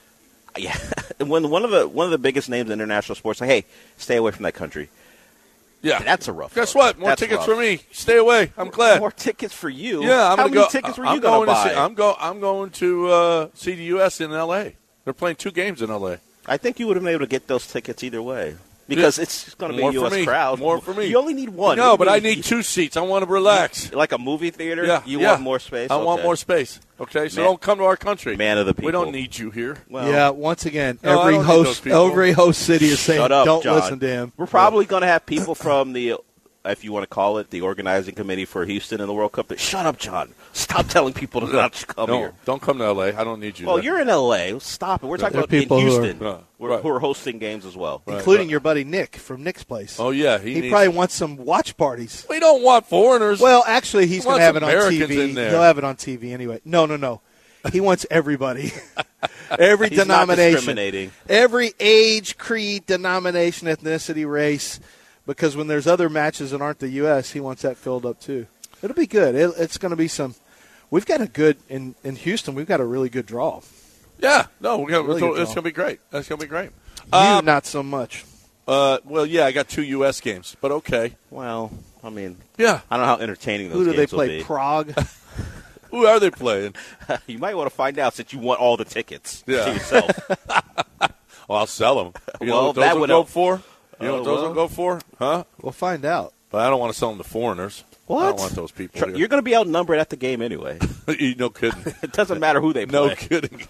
Speaker 5: yeah, when one of the one of the biggest names in international sports, say, hey, stay away from that country.
Speaker 3: yeah,
Speaker 5: That's a rough.
Speaker 3: Guess
Speaker 5: road.
Speaker 3: what? More
Speaker 5: That's
Speaker 3: tickets
Speaker 5: rough.
Speaker 3: for me. Stay away. I'm glad.
Speaker 5: More tickets for you.
Speaker 3: Yeah, I'm
Speaker 5: How
Speaker 3: gonna
Speaker 5: many
Speaker 3: go.
Speaker 5: tickets were
Speaker 3: I'm
Speaker 5: you going to
Speaker 3: going
Speaker 5: buy?
Speaker 3: see- I'm go. I'm going to uh, see the U S in L A. They're playing two games in L A.
Speaker 5: I think you would have been able to get those tickets either way because it's going to be
Speaker 3: More
Speaker 5: a U
Speaker 3: for
Speaker 5: S
Speaker 3: me.
Speaker 5: crowd.
Speaker 3: More for me.
Speaker 5: You only need one.
Speaker 3: No,
Speaker 5: What do
Speaker 3: but
Speaker 5: you
Speaker 3: I
Speaker 5: mean?
Speaker 3: need two seats. I want to relax.
Speaker 5: Like a movie theater.
Speaker 3: Yeah,
Speaker 5: You
Speaker 3: yeah.
Speaker 5: want more space.
Speaker 3: I want
Speaker 5: Okay.
Speaker 3: more space. Okay, so
Speaker 5: Man-
Speaker 3: don't come to our country.
Speaker 5: Man of the
Speaker 3: We don't
Speaker 5: people.
Speaker 3: need you here.
Speaker 5: Well,
Speaker 4: yeah, once again,
Speaker 3: No, I
Speaker 4: every
Speaker 3: don't need those
Speaker 4: host,
Speaker 3: people.
Speaker 4: every host city is saying,
Speaker 5: Shut up,
Speaker 4: "Don't
Speaker 5: John.
Speaker 4: listen to him."
Speaker 5: We're probably going to have people from the, if you want to call it, the organizing committee for Houston in the World Cup. That shut up, John. Stop telling people to not come
Speaker 3: No,
Speaker 5: here.
Speaker 3: don't come to L A. I don't need you.
Speaker 5: Well,
Speaker 3: there.
Speaker 5: you're in L A. Stop it. We're talking
Speaker 4: There are
Speaker 5: about in
Speaker 4: people who are-
Speaker 5: Houston,
Speaker 3: Yeah,
Speaker 5: who,
Speaker 3: right.
Speaker 5: who are hosting games as well.
Speaker 3: Right,
Speaker 4: including
Speaker 3: right.
Speaker 4: your buddy Nick from Nick's place.
Speaker 3: Oh yeah, he,
Speaker 4: he
Speaker 3: needs,
Speaker 4: probably wants some watch parties.
Speaker 3: We don't want foreigners.
Speaker 4: Well, actually, he's
Speaker 3: He
Speaker 4: going to
Speaker 3: wants
Speaker 4: have it on
Speaker 3: Americans
Speaker 4: T V.
Speaker 3: in there.
Speaker 4: He'll have it on T V anyway. No, no, no. He wants everybody. Every
Speaker 5: He's not
Speaker 4: denomination.
Speaker 5: discriminating.
Speaker 4: Every age, creed, denomination, ethnicity, race. Because when there's other matches that aren't the U S, he wants that filled up too. It'll be good. It, it's going to be some. We've got a good in in Houston. We've got a really good draw.
Speaker 3: yeah, no, we're gonna,
Speaker 4: Really
Speaker 3: so
Speaker 4: good
Speaker 3: it's
Speaker 4: draw.
Speaker 3: going to be great. That's going to be great.
Speaker 4: You
Speaker 3: Um,
Speaker 4: not so much.
Speaker 3: uh, well, yeah, I got two U S games, but okay.
Speaker 5: Well, I mean,
Speaker 3: Yeah,
Speaker 5: I don't know how entertaining those
Speaker 4: Who do
Speaker 5: games
Speaker 4: they play?
Speaker 5: will be.
Speaker 4: Prague.
Speaker 3: Who are they playing?
Speaker 5: You might want to find out since you want all the tickets
Speaker 3: Yeah.
Speaker 5: to yourself.
Speaker 3: Well, I'll sell them. You know
Speaker 5: Well,
Speaker 3: what those
Speaker 5: that
Speaker 3: will
Speaker 5: would
Speaker 3: go
Speaker 5: help.
Speaker 3: for? You know
Speaker 5: Oh,
Speaker 3: what those
Speaker 5: well.
Speaker 3: will go for? Huh?
Speaker 4: We'll find out.
Speaker 3: But I don't want to sell them to foreigners. I
Speaker 5: What?
Speaker 3: don't want those people
Speaker 5: Tr-
Speaker 3: here.
Speaker 5: You're going to be outnumbered at the game anyway.
Speaker 3: No kidding.
Speaker 5: It doesn't matter who they
Speaker 3: No
Speaker 5: play.
Speaker 3: kidding.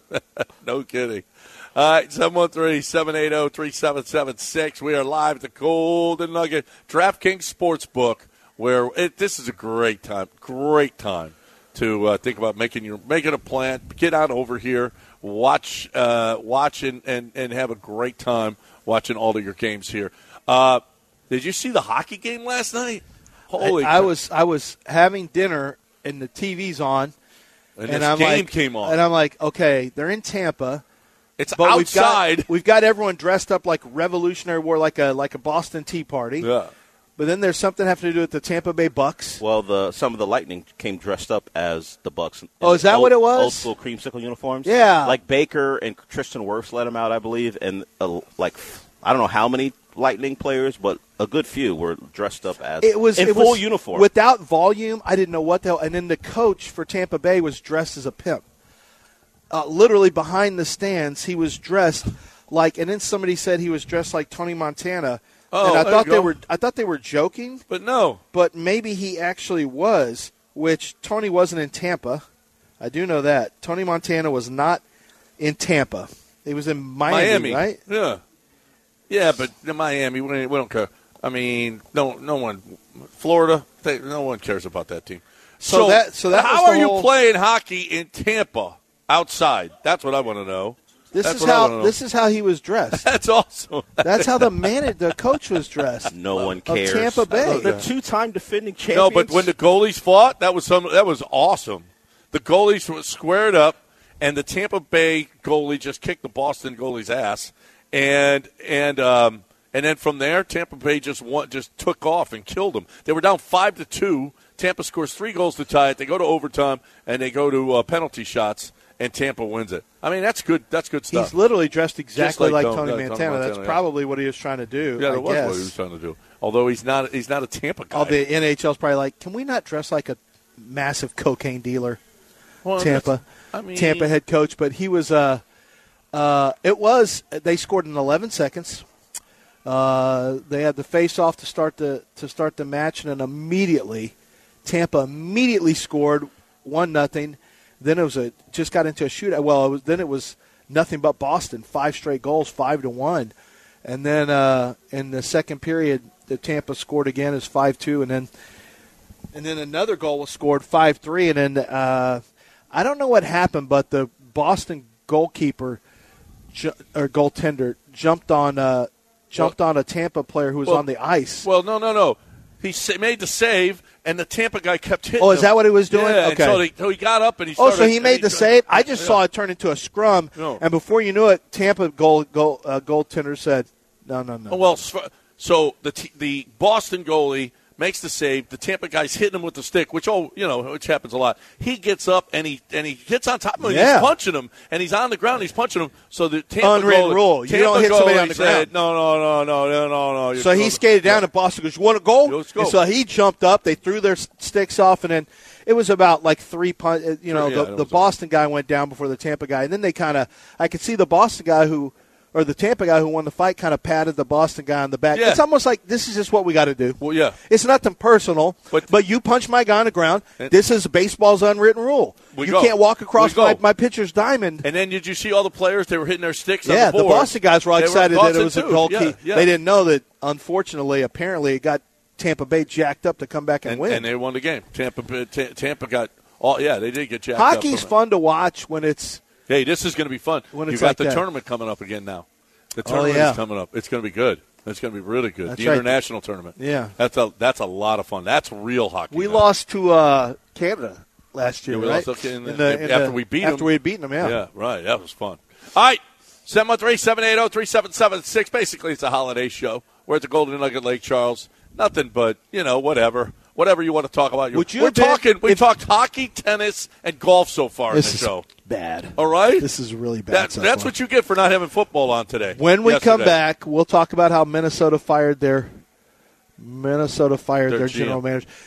Speaker 3: No kidding. All right, seven one three, seven eight zero, three seven seven six. We are live at the Golden Nugget DraftKings Sportsbook, where it, this is a great time, great time to uh, think about making your making a plan. Get out over here, watch, uh, watch, and, and, and have a great time watching all of your games here. Uh, did you see the hockey game last night? Holy!
Speaker 4: I, I
Speaker 3: cow.
Speaker 4: was I was having dinner and the T V's on,
Speaker 3: and,
Speaker 4: and
Speaker 3: this
Speaker 4: I'm
Speaker 3: game
Speaker 4: like,
Speaker 3: came on.
Speaker 4: and I'm like, okay, they're in Tampa.
Speaker 3: It's
Speaker 4: But
Speaker 3: outside.
Speaker 4: We've got, we've got everyone dressed up like Revolutionary War, like a like a Boston Tea Party.
Speaker 3: Yeah.
Speaker 4: But then there's something having to do with the Tampa Bay Bucks.
Speaker 5: Well, the some of the Lightning came dressed up as the Bucks. in
Speaker 4: Oh, is that
Speaker 5: old-
Speaker 4: what it was?
Speaker 5: Old school creamsicle uniforms.
Speaker 4: Yeah.
Speaker 5: Like Baker and Tristan Wirfs let them out, I believe, and uh, like I don't know how many Lightning players, but a good few were dressed up as
Speaker 4: It was
Speaker 5: in
Speaker 4: it
Speaker 5: full
Speaker 4: was,
Speaker 5: uniform.
Speaker 4: without volume. I didn't know what the hell. And then the coach for Tampa Bay was dressed as a pimp. Uh, literally behind the stands, he was dressed like. And then somebody said he was dressed like Tony Montana.
Speaker 3: Oh,
Speaker 4: and I
Speaker 3: there
Speaker 4: thought
Speaker 3: you
Speaker 4: they
Speaker 3: go.
Speaker 4: were. I thought they were joking,
Speaker 3: But no.
Speaker 4: but maybe he actually was. Which Tony wasn't in Tampa. I do know that Tony Montana was not in Tampa. He was in Miami, right?
Speaker 3: Yeah. Yeah, but in Miami, we don't, we don't care. I mean, no no one. Florida, they, no one cares about that team.
Speaker 4: So that- so that
Speaker 3: how
Speaker 4: was
Speaker 3: are
Speaker 4: the
Speaker 3: you
Speaker 4: whole-
Speaker 3: playing hockey in Tampa outside? That's what I want to know.
Speaker 4: This
Speaker 3: That's
Speaker 4: is
Speaker 3: what I wanna
Speaker 4: how
Speaker 3: know.
Speaker 4: this is how he was dressed.
Speaker 3: That's awesome.
Speaker 4: That's how the man, the coach was dressed.
Speaker 5: no one
Speaker 4: of
Speaker 5: cares.
Speaker 4: Tampa Bay.
Speaker 5: The two-time defending champions.
Speaker 3: No, but when the goalies fought, that was some. That was awesome. The goalies were squared up, and the Tampa Bay goalie just kicked the Boston goalie's ass, and and um, and then from there, Tampa Bay just won, just took off and killed them. They were down five to two. Tampa scores three goals to tie it. They go to overtime, and they go to uh, penalty shots, and Tampa wins it. I mean, that's good. That's good stuff.
Speaker 4: He's literally dressed exactly
Speaker 3: like
Speaker 4: like,
Speaker 3: Tony-
Speaker 4: Tony
Speaker 3: yeah, Tony
Speaker 4: Montana.
Speaker 3: Montana,
Speaker 4: That's
Speaker 3: yeah.
Speaker 4: probably what he was trying to do.
Speaker 3: yeah,
Speaker 4: I
Speaker 3: that was
Speaker 4: guess.
Speaker 3: what he was trying to do. Although he's not, he's not a Tampa guy.
Speaker 4: Oh, the N H L's probably like, can we not dress like a massive cocaine dealer?
Speaker 3: Well,
Speaker 4: Tampa,
Speaker 3: that's- I mean,
Speaker 4: Tampa head coach, but he was. Uh, uh, it was. They scored in eleven seconds. Uh, they had the face-off to start the to start the match, and then immediately, Tampa immediately scored one nothing. Then it was a just got into a shootout. Well, it was, then it was nothing but Boston, five straight goals, five to one, and then uh, in the second period, the Tampa scored again as five two, and then and then another goal was scored five three, and then uh, I don't know what happened, but the Boston goalkeeper ju- or goaltender jumped on uh, jumped on a Tampa player who was
Speaker 3: well-
Speaker 4: on the ice.
Speaker 3: Well, no, no, no. He sa- made the save, and the Tampa guy kept hitting
Speaker 4: Oh, is
Speaker 3: him.
Speaker 4: that what he was doing?
Speaker 3: Yeah, and
Speaker 4: Okay.
Speaker 3: so, he, so he got up and he
Speaker 4: Oh,
Speaker 3: started.
Speaker 4: so he made the save. I just
Speaker 3: Yeah.
Speaker 4: saw it turn into a scrum,
Speaker 3: No.
Speaker 4: and before you knew it, Tampa goal, goal uh, goaltender said, "No, no, no."
Speaker 3: Oh, well, so- so the t- the Boston goalie makes the save. The Tampa guy's hitting him with the stick, which oh, you know, which happens a lot. He gets up and he and he gets on top of him. And
Speaker 4: Yeah.
Speaker 3: He's punching him, and he's on the ground. He's punching him. So the Tampa
Speaker 4: Unwritten
Speaker 3: goalie,
Speaker 4: rule. You
Speaker 3: Tampa
Speaker 4: don't hit somebody
Speaker 3: goalie
Speaker 4: on the
Speaker 3: said,
Speaker 4: ground.
Speaker 3: No, no, no, no, no, no, no. you're
Speaker 4: So he
Speaker 3: supposed to-
Speaker 4: skated down,
Speaker 3: Yeah.
Speaker 4: and Boston goes, "You want to go?"
Speaker 3: Let's go.
Speaker 4: And so he jumped up. They threw their s- sticks off, and then it was about like three punch. You know,
Speaker 3: Yeah,
Speaker 4: the,
Speaker 3: it
Speaker 4: the
Speaker 3: was-
Speaker 4: Boston guy went down before the Tampa guy, and then they kind of. I could see the Boston guy who, or the Tampa guy who won the fight, kind of patted the Boston guy on the back.
Speaker 3: Yeah.
Speaker 4: It's almost like this is just what we got to do.
Speaker 3: Well, yeah.
Speaker 4: It's nothing personal,
Speaker 3: But-
Speaker 4: but, you punch my guy on the ground.
Speaker 3: And-
Speaker 4: This is baseball's unwritten rule.
Speaker 3: We
Speaker 4: you
Speaker 3: go.
Speaker 4: can't walk across
Speaker 3: We go.
Speaker 4: my, my pitcher's diamond.
Speaker 3: And then did you see all the players? They were hitting their sticks
Speaker 4: Yeah,
Speaker 3: on the
Speaker 4: the
Speaker 3: board.
Speaker 4: Boston guys were all
Speaker 3: They
Speaker 4: excited that
Speaker 3: Boston
Speaker 4: it was a
Speaker 3: too.
Speaker 4: goal
Speaker 3: Yeah,
Speaker 4: kick.
Speaker 3: yeah.
Speaker 4: They didn't know that, unfortunately, apparently, it got Tampa Bay jacked up to come back and,
Speaker 3: and,
Speaker 4: win.
Speaker 3: and they won the game. Tampa Ta- Tampa got all. Yeah, they did get jacked
Speaker 4: Hockey's
Speaker 3: up.
Speaker 4: fun to watch when it's
Speaker 3: Hey, this is going to be fun.
Speaker 4: When
Speaker 3: You
Speaker 4: it's
Speaker 3: got
Speaker 4: like
Speaker 3: the
Speaker 4: that.
Speaker 3: tournament coming up again now. The
Speaker 4: Oh,
Speaker 3: tournament
Speaker 4: yeah.
Speaker 3: is coming up. It's going to be good. It's going to be really good.
Speaker 4: That's
Speaker 3: the
Speaker 4: right.
Speaker 3: international tournament.
Speaker 4: Yeah.
Speaker 3: that's a that's a lot of fun. That's real hockey.
Speaker 4: we
Speaker 3: now.
Speaker 4: lost to uh, Canada last year,
Speaker 3: Yeah, we
Speaker 4: right?
Speaker 3: lost in the-
Speaker 4: In the- in
Speaker 3: after
Speaker 4: the-
Speaker 3: we beat
Speaker 4: after
Speaker 3: them.
Speaker 4: we had beaten them. Yeah.
Speaker 3: Yeah, right. That was fun. All right, seven one three, seven eight zero, three seven seven six. Basically, it's a holiday show. We're at the Golden Nugget Lake Charles. Nothing but you know whatever. Whatever you want to talk about.
Speaker 4: Would you
Speaker 3: We're
Speaker 4: have been-
Speaker 3: talking. We
Speaker 4: if-
Speaker 3: talked hockey, tennis, and golf so far
Speaker 4: This
Speaker 3: in the
Speaker 4: is
Speaker 3: show.
Speaker 4: bad.
Speaker 3: All right,
Speaker 4: This is really bad.
Speaker 3: That,
Speaker 4: so
Speaker 3: that's
Speaker 4: far.
Speaker 3: what you get for not having football on today.
Speaker 4: When we come
Speaker 3: yesterday.
Speaker 4: back, we'll talk about how Minnesota fired their Minnesota fired
Speaker 3: Their
Speaker 4: their,
Speaker 3: G M.
Speaker 4: general manager.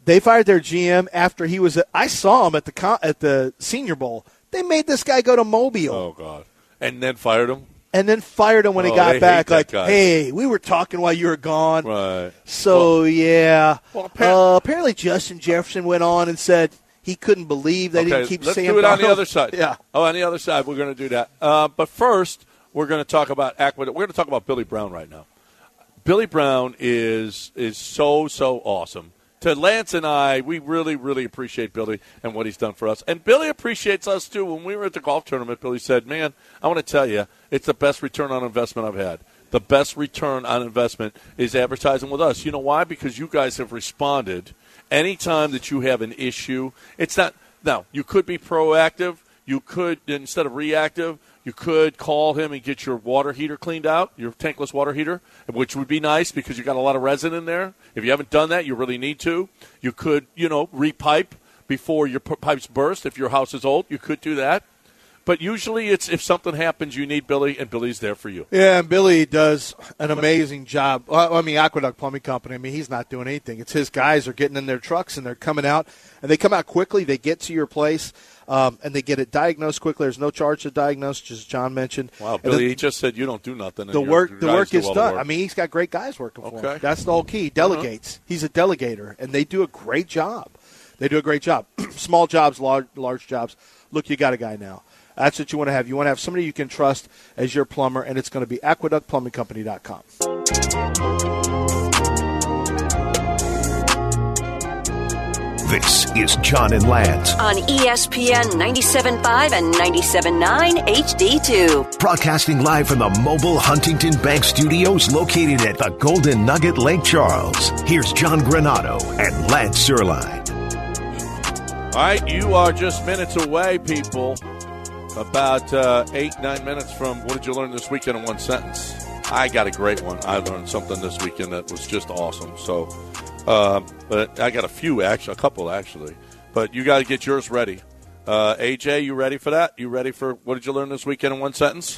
Speaker 4: They fired their G M after he was. At, I saw him at the con, at the Senior Bowl. They made this guy go to Mobile.
Speaker 3: Oh God! And then fired him.
Speaker 4: And then fired him when
Speaker 3: oh,
Speaker 4: he got back. Like,
Speaker 3: guy.
Speaker 4: hey, we were talking while you were gone.
Speaker 3: Right.
Speaker 4: So
Speaker 3: well,
Speaker 4: yeah.
Speaker 3: Well, apparently,
Speaker 4: uh, apparently, Justin Jefferson went on and said he couldn't believe they
Speaker 3: okay,
Speaker 4: didn't keep
Speaker 3: let's
Speaker 4: Sam
Speaker 3: do it
Speaker 4: Donald.
Speaker 3: on the other side.
Speaker 4: Yeah.
Speaker 3: Oh, on the other side, we're going to do that. Uh, but first, we're going to talk about Aqueduct. We're going to talk about Billy Brown right now. Billy Brown is is so so awesome. To Lance and I, we really, really appreciate Billy and what he's done for us. And Billy appreciates us, too. When we were at the golf tournament, Billy said, man, I want to tell you, it's the best return on investment I've had. The best return on investment is advertising with us. You know why? Because you guys have responded. Anytime that you have an issue, it's not – now, you could be proactive. You could, instead of reactive, you could call him and get your water heater cleaned out, your tankless water heater, which would be nice because you got a lot of resin in there. If you haven't done that, you really need to. You could, you know, repipe before your p- pipes burst. If your house is old, you could do that. But usually it's if something happens, you need Billy, and Billy's there for you.
Speaker 4: Yeah, and Billy does an amazing job. Well, I mean, Aqueduct Plumbing Company, I mean, he's not doing anything. It's his guys are getting in their trucks, and they're coming out, and they come out quickly. They get to your place, um, and they get it diagnosed quickly. There's no charge to diagnose, just as John mentioned.
Speaker 3: Wow,
Speaker 4: and
Speaker 3: Billy,
Speaker 4: the,
Speaker 3: he just said you don't do nothing.
Speaker 4: The work,
Speaker 3: your,
Speaker 4: the
Speaker 3: your
Speaker 4: work is
Speaker 3: do
Speaker 4: done.
Speaker 3: work.
Speaker 4: I mean, he's got great guys working for
Speaker 3: okay.
Speaker 4: him. That's the whole key. He delegates. Uh-huh. He's a delegator, and they do a great job. They do a great job. Small jobs, large, large jobs. Look, you got a guy now. That's what you want to have. You want to have somebody you can trust as your plumber, and it's going to be aqueduct plumbing company dot com.
Speaker 1: This is John and Lance
Speaker 2: on E S P N ninety-seven point five and ninety-seven point nine H D two.
Speaker 1: Broadcasting live from the mobile Huntington Bank Studios located at the Golden Nugget Lake Charles. Here's John Granado and Lance Zierlein.
Speaker 3: All right, you are just minutes away, people. About uh, eight, nine minutes from what did you learn this weekend in one sentence? I got a great one. I learned something this weekend that was just awesome. So, uh, but I got a few, actually, a couple, actually. But you got to get yours ready. Uh, A J, you ready for that? You ready for what did you learn this weekend in one sentence?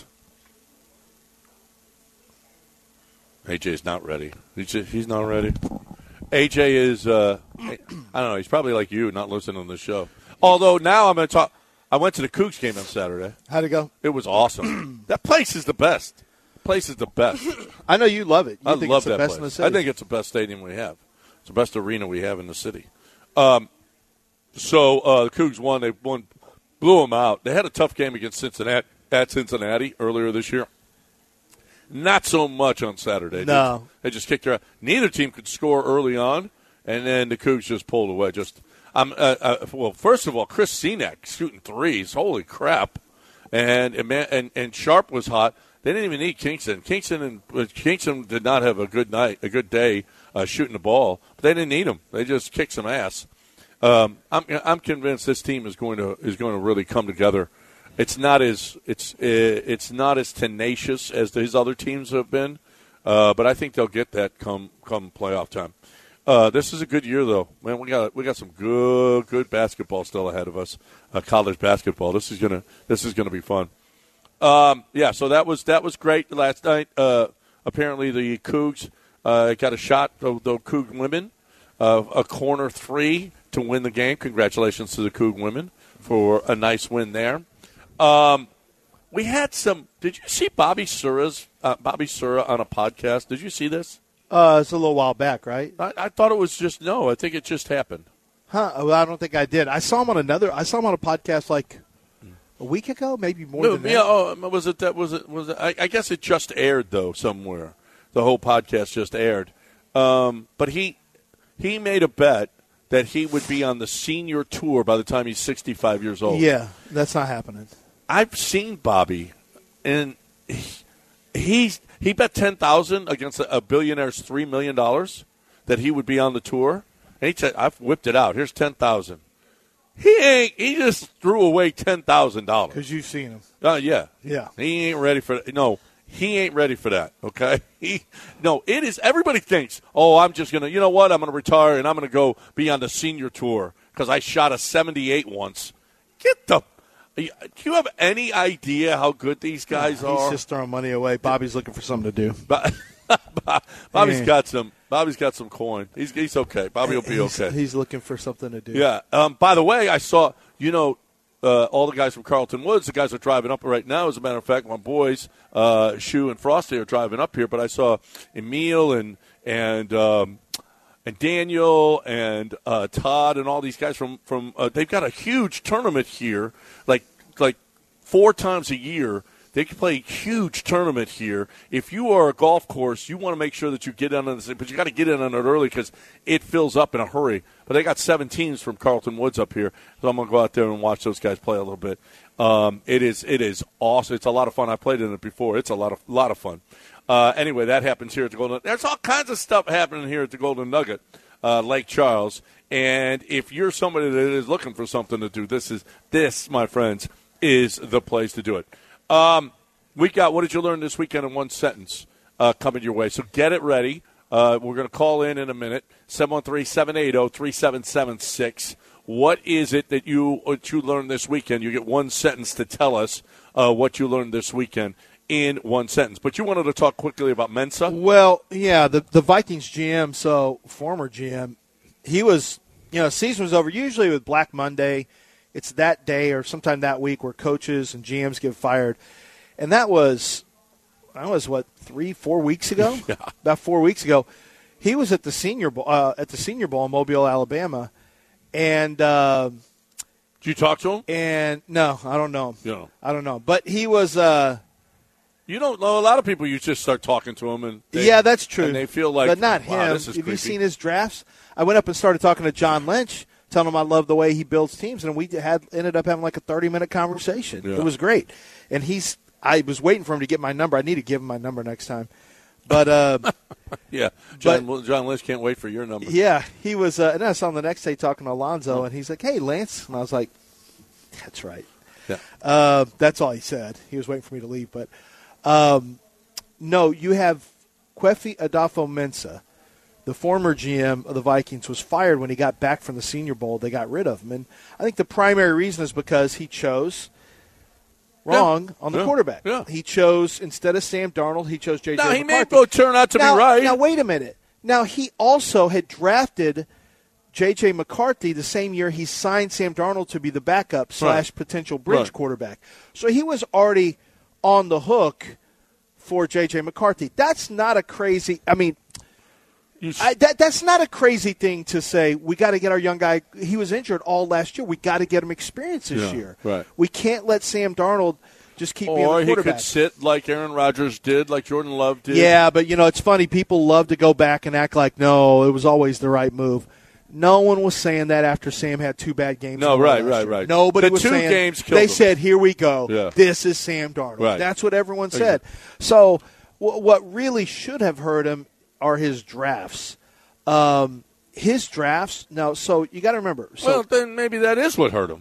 Speaker 3: A J's not ready. He's, just, he's not ready. A J is, uh, I don't know, he's probably like you, not listening to the show. Although now I'm going to talk. I went to the Cougs game on Saturday.
Speaker 4: How'd it go?
Speaker 3: It was awesome. That place is the best. The place is the best.
Speaker 4: I know you love it. You
Speaker 3: I
Speaker 4: think
Speaker 3: love
Speaker 4: it's the
Speaker 3: that
Speaker 4: best
Speaker 3: place.
Speaker 4: in the city.
Speaker 3: I think it's the best stadium we have. It's the best arena we have in the city. Um, so uh, the Cougs won. They won, blew them out. They had a tough game against Cincinnati at Cincinnati earlier this year. Not so much on Saturday.
Speaker 4: No.
Speaker 3: They, they just kicked their ass. Neither team could score early on, and then the Cougs just pulled away. Just Um, uh, uh, well, first of all, Chris Senack shooting threes. Holy crap! And and and, and Sharp was hot. They didn't even need Kingston. Kingston and uh, Kingston did not have a good night, a good day uh, shooting the ball. But they didn't need him. They just kicked some ass. Um, I'm I'm convinced this team is going to is going to really come together. It's not as it's it's not as tenacious as his other teams have been, uh, but I think they'll get that come come playoff time. Uh, this is a good year, though. Man, we got we got some good good basketball still ahead of us. Uh, college basketball. This is gonna this is gonna be fun. Um, yeah. So that was that was great last night. Uh, apparently the Cougs uh, got a shot. The, the Coug women, uh, a corner three to win the game. Congratulations to the Coug women for a nice win there. Um, we had some. Did you see Bobby Sura's uh, Bobby Sura on a podcast? Did you see this?
Speaker 4: Uh, it's a little while back, right?
Speaker 3: I, I thought it was just no. I think it just happened.
Speaker 4: Huh? Well, I don't think I did. I saw him on another. I saw him on a podcast like a week ago, maybe more
Speaker 3: No,
Speaker 4: than that.
Speaker 3: yeah. Oh, was it that? Was it? Was it? I, I guess it just aired though somewhere. The whole podcast just aired. Um, but he he made a bet that he would be on the senior tour by the time he's sixty-five years old.
Speaker 4: Yeah, that's not happening.
Speaker 3: I've seen Bobby, and he, he's he bet ten thousand against a, a billionaire's three million dollars that he would be on the tour. And he said, "I've whipped it out. Here's ten thousand." He ain't. He just threw away ten thousand dollars.
Speaker 4: Because you've seen him.
Speaker 3: Uh, yeah,
Speaker 4: Yeah.
Speaker 3: He ain't ready for no. He ain't ready for that. Okay. He no. It is. Everybody thinks, oh, I'm just gonna. You know what? I'm gonna retire and I'm gonna go be on the senior tour because I shot a seventy-eight once. Get the. Do you have any idea how good these guys
Speaker 4: yeah, he's
Speaker 3: are?
Speaker 4: just throwing money away. Bobby's looking for something to do.
Speaker 3: But Bobby's
Speaker 4: Man.
Speaker 3: got some. Bobby's got some coin. He's he's okay. Bobby will be
Speaker 4: he's,
Speaker 3: okay.
Speaker 4: He's looking for something to do.
Speaker 3: Yeah. Um, by the way, I saw you know uh, all the guys from Carlton Woods. The guys are driving up right now. As a matter of fact, my boys, uh, Shu and Frosty, are driving up here. But I saw Emil and and um, and Daniel and uh, Todd and all these guys from from. Uh, they've got a huge tournament here, like like four times a year. They can play a huge tournament here. If you are a golf course, you want to make sure that you get in on this, but you got to get in on it early because it fills up in a hurry. But they got seven teams from Carlton Woods up here, so I'm going to go out there and watch those guys play a little bit. Um, it is it is awesome. It's a lot of fun. I played in it before. It's a lot of lot of fun. Uh, anyway, that happens here at the Golden. There's all kinds of stuff happening here at the Golden Nugget, uh, Lake Charles. And if you're somebody that is looking for something to do, this is this, my friends, is the place to do it. Um, we got what did you learn this weekend in one sentence uh, coming your way. So get it ready. Uh, we're going to call in in a minute, seven one three, seven eight zero, three seven seven six. What is it that you, what you learned this weekend? You get one sentence to tell us uh, what you learned this weekend in one sentence. But you wanted to talk quickly about Mensa?
Speaker 4: Well, yeah, the, the Vikings G M, so former G M, he was, you know, season was over. Usually with Black Monday, it's that day or sometime that week where coaches and G Ms get fired. And that was, that was what, three, four weeks ago?
Speaker 3: Yeah.
Speaker 4: About four weeks ago. He was at the Senior Bowl, uh, at the Senior Bowl in Mobile, Alabama. And uh,
Speaker 3: Did you talk to him?
Speaker 4: and no, I don't know him.
Speaker 3: No.
Speaker 4: I don't know. But he was uh,
Speaker 3: You don't know a lot of people. You just start talking to them, and they,
Speaker 4: yeah, that's true.
Speaker 3: And they feel like,
Speaker 4: but not
Speaker 3: wow,
Speaker 4: him.
Speaker 3: this is
Speaker 4: Have
Speaker 3: creepy.
Speaker 4: you seen his drafts? I went up and started talking to John Lynch, telling him I love the way he builds teams, and we had ended up having like a thirty minute conversation.
Speaker 3: Yeah.
Speaker 4: It was great, and he's. I was waiting for him to get my number. I need to give him my number next time, but uh,
Speaker 3: yeah, John, but, John Lynch can't wait for your number.
Speaker 4: Yeah, he was. Uh, and I saw him the next day talking to Alonzo, and he's like, "Hey, Lance," and I was like, "That's right."
Speaker 3: Yeah,
Speaker 4: uh, that's all he said. He was waiting for me to leave, but um, no, you have Kwefi Adofo-Mensah. The former G M of the Vikings was fired when he got back from the Senior Bowl. They got rid of him. And I think the primary reason is because he chose wrong
Speaker 3: yeah.
Speaker 4: on the
Speaker 3: yeah.
Speaker 4: quarterback.
Speaker 3: Yeah.
Speaker 4: He chose, instead of Sam Darnold, he chose J J
Speaker 3: Now,
Speaker 4: McCarthy.
Speaker 3: he may both turn out to
Speaker 4: now,
Speaker 3: be right.
Speaker 4: Now, wait a minute. Now, he also had drafted J J McCarthy the same year he signed Sam Darnold to be the backup slash potential bridge
Speaker 3: Right.
Speaker 4: quarterback. So he was already on the hook for J J McCarthy. That's not a crazy – I mean –
Speaker 3: You s-
Speaker 4: I, that, that's not a crazy thing to say. We got to get our young guy. He was injured all last year. We got to get him experience this
Speaker 3: Yeah,
Speaker 4: year.
Speaker 3: right.
Speaker 4: We can't let Sam Darnold just keep being
Speaker 3: or
Speaker 4: the
Speaker 3: he
Speaker 4: quarterback.
Speaker 3: could sit like Aaron Rodgers did, like Jordan Love did.
Speaker 4: Yeah, but you know it's funny. People love to go back and act like no, it was always the right move. No one was saying that after Sam had two bad games.
Speaker 3: No,
Speaker 4: in a row
Speaker 3: right,
Speaker 4: last
Speaker 3: right,
Speaker 4: year.
Speaker 3: right.
Speaker 4: Nobody
Speaker 3: The
Speaker 4: was
Speaker 3: two
Speaker 4: saying.
Speaker 3: games killed
Speaker 4: They
Speaker 3: him.
Speaker 4: said, "Here we go.
Speaker 3: Yeah.
Speaker 4: This is Sam Darnold."
Speaker 3: Right.
Speaker 4: That's what everyone said. So, w- what really should have hurt him are his drafts. Um, his drafts. Now, so you got to remember. So
Speaker 3: Well, then maybe that is what hurt him.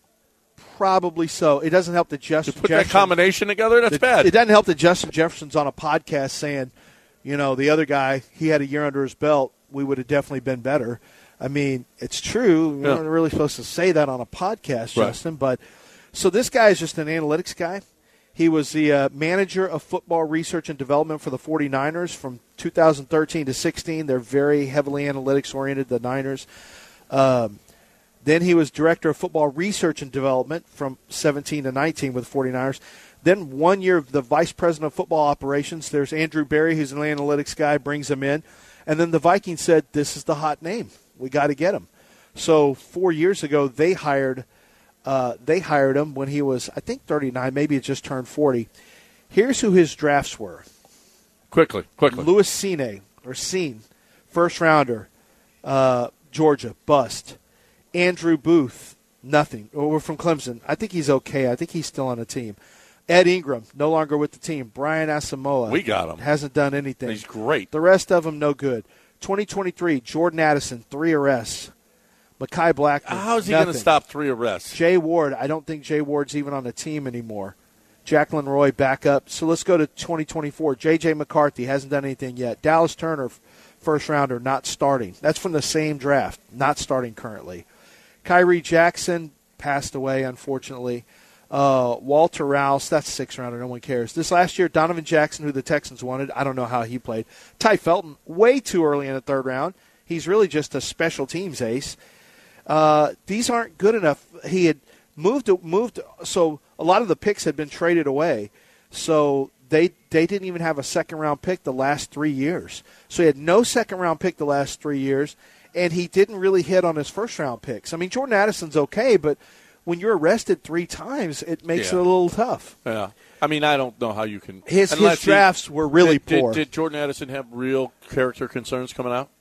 Speaker 4: probably so. It doesn't help that Justin
Speaker 3: To put
Speaker 4: Jefferson,
Speaker 3: that combination together, that's
Speaker 4: it,
Speaker 3: bad.
Speaker 4: It doesn't help that Justin Jefferson's on a podcast saying, you know, the other guy, he had a year under his belt. We would have definitely been better. I mean, it's true. You're
Speaker 3: Yeah.
Speaker 4: not really supposed to say that on a podcast,
Speaker 3: Right.
Speaker 4: Justin. But so this guy is just an analytics guy. He was the uh, manager of football research and development for the 49ers from two thousand thirteen to sixteen. They're very heavily analytics-oriented, the Niners. Um, then he was director of football research and development from seventeen to nineteen with the 49ers. Then one year of the vice president of football operations. There's Andrew Berry, who's an analytics guy, brings him in. And then the Vikings said, this is the hot name. We got to get him. So four years ago, they hired uh, they hired him when he was, I think, thirty-nine. Maybe it just turned forty. Here's who his drafts were.
Speaker 3: Quickly, quickly.
Speaker 4: Louis Cine, or Cine, first rounder, uh, Georgia, bust. Andrew Booth, nothing. Or we're from Clemson. I think he's okay. I think he's still on the team. Ed Ingram, no longer with the team. Brian Asamoah.
Speaker 3: We got him.
Speaker 4: Hasn't done anything.
Speaker 3: He's great.
Speaker 4: The rest of them, no good. twenty twenty-three, Jordan Addison, three arrests. Mekhi Blackman,
Speaker 3: How's he going to
Speaker 4: nothing.
Speaker 3: stop three arrests?
Speaker 4: Jay Ward, I don't think Jay Ward's even on the team anymore. Jacqueline Roy back up. So let's go to twenty twenty-four. J J McCarthy hasn't done anything yet. Dallas Turner, first rounder, not starting. That's from the same draft, not starting currently. Kyrie Jackson passed away, unfortunately. Uh, Walter Rouse, that's a six-rounder. No one cares. This last year, Donovan Jackson, who the Texans wanted, I don't know how he played. Ty Felton, way too early in the third round. He's really just a special teams ace. Uh, these aren't good enough. He had moved, moved, so a lot of the picks had been traded away. So they they didn't even have a second-round pick the last three years. So he had no second-round pick the last three years, and he didn't really hit on his first-round picks. I mean, Jordan Addison's okay, but when you're arrested three times, it makes
Speaker 3: yeah.
Speaker 4: it a little tough.
Speaker 3: Yeah. I mean, I don't know how you can.
Speaker 4: His, his drafts
Speaker 3: he,
Speaker 4: were really
Speaker 3: did,
Speaker 4: poor.
Speaker 3: Did, did Jordan Addison have real character concerns coming out?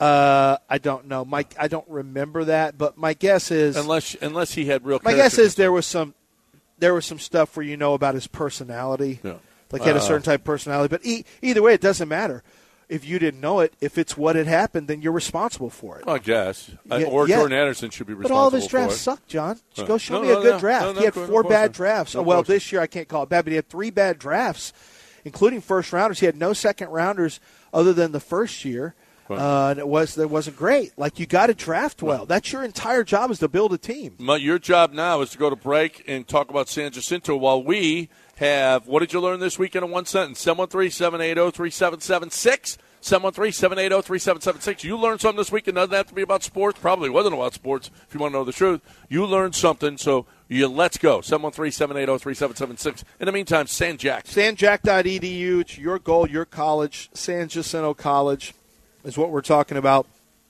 Speaker 4: Uh, I don't know. My, I don't remember that, but my guess is
Speaker 3: unless unless he had real.
Speaker 4: My
Speaker 3: character
Speaker 4: guess is
Speaker 3: concerns.
Speaker 4: there was some there was some stuff where you know about his personality,
Speaker 3: yeah.
Speaker 4: like he had a certain type of personality. But e- either way, it doesn't matter. If you didn't know it, if it's what had happened, then you're responsible for it.
Speaker 3: I guess.
Speaker 4: Yeah,
Speaker 3: or
Speaker 4: yeah.
Speaker 3: Jordan Anderson should be responsible for it.
Speaker 4: But all of his drafts suck, John.
Speaker 3: Huh.
Speaker 4: Go show
Speaker 3: no,
Speaker 4: me
Speaker 3: no,
Speaker 4: a good
Speaker 3: no,
Speaker 4: draft.
Speaker 3: no, no,
Speaker 4: he had
Speaker 3: no,
Speaker 4: four
Speaker 3: no
Speaker 4: bad
Speaker 3: question.
Speaker 4: drafts.
Speaker 3: No
Speaker 4: oh, well,
Speaker 3: question.
Speaker 4: this year I can't call it bad, but he had three bad drafts, including first rounders. He had no second rounders other than the first year.
Speaker 3: Right.
Speaker 4: Uh, and it was that wasn't great. Like, you got to draft well. Right. That's your entire job, is to build a team.
Speaker 3: My, your job now is to go to break and talk about San Jacinto while we have, what did you learn this weekend in one sentence? seven one three, seven eight zero, three seven seven six. seven one three, seven eight zero, three seven seven six. You learned something this weekend. Doesn't have to be about sports. Probably wasn't about sports if you want to know the truth. You learned something, so you let's go. seven one three, seven eight zero, three seven seven six. In the meantime, Sanjack.
Speaker 4: Sanjack dot e d u. It's your goal, your college. San Jacinto College is what we're talking about.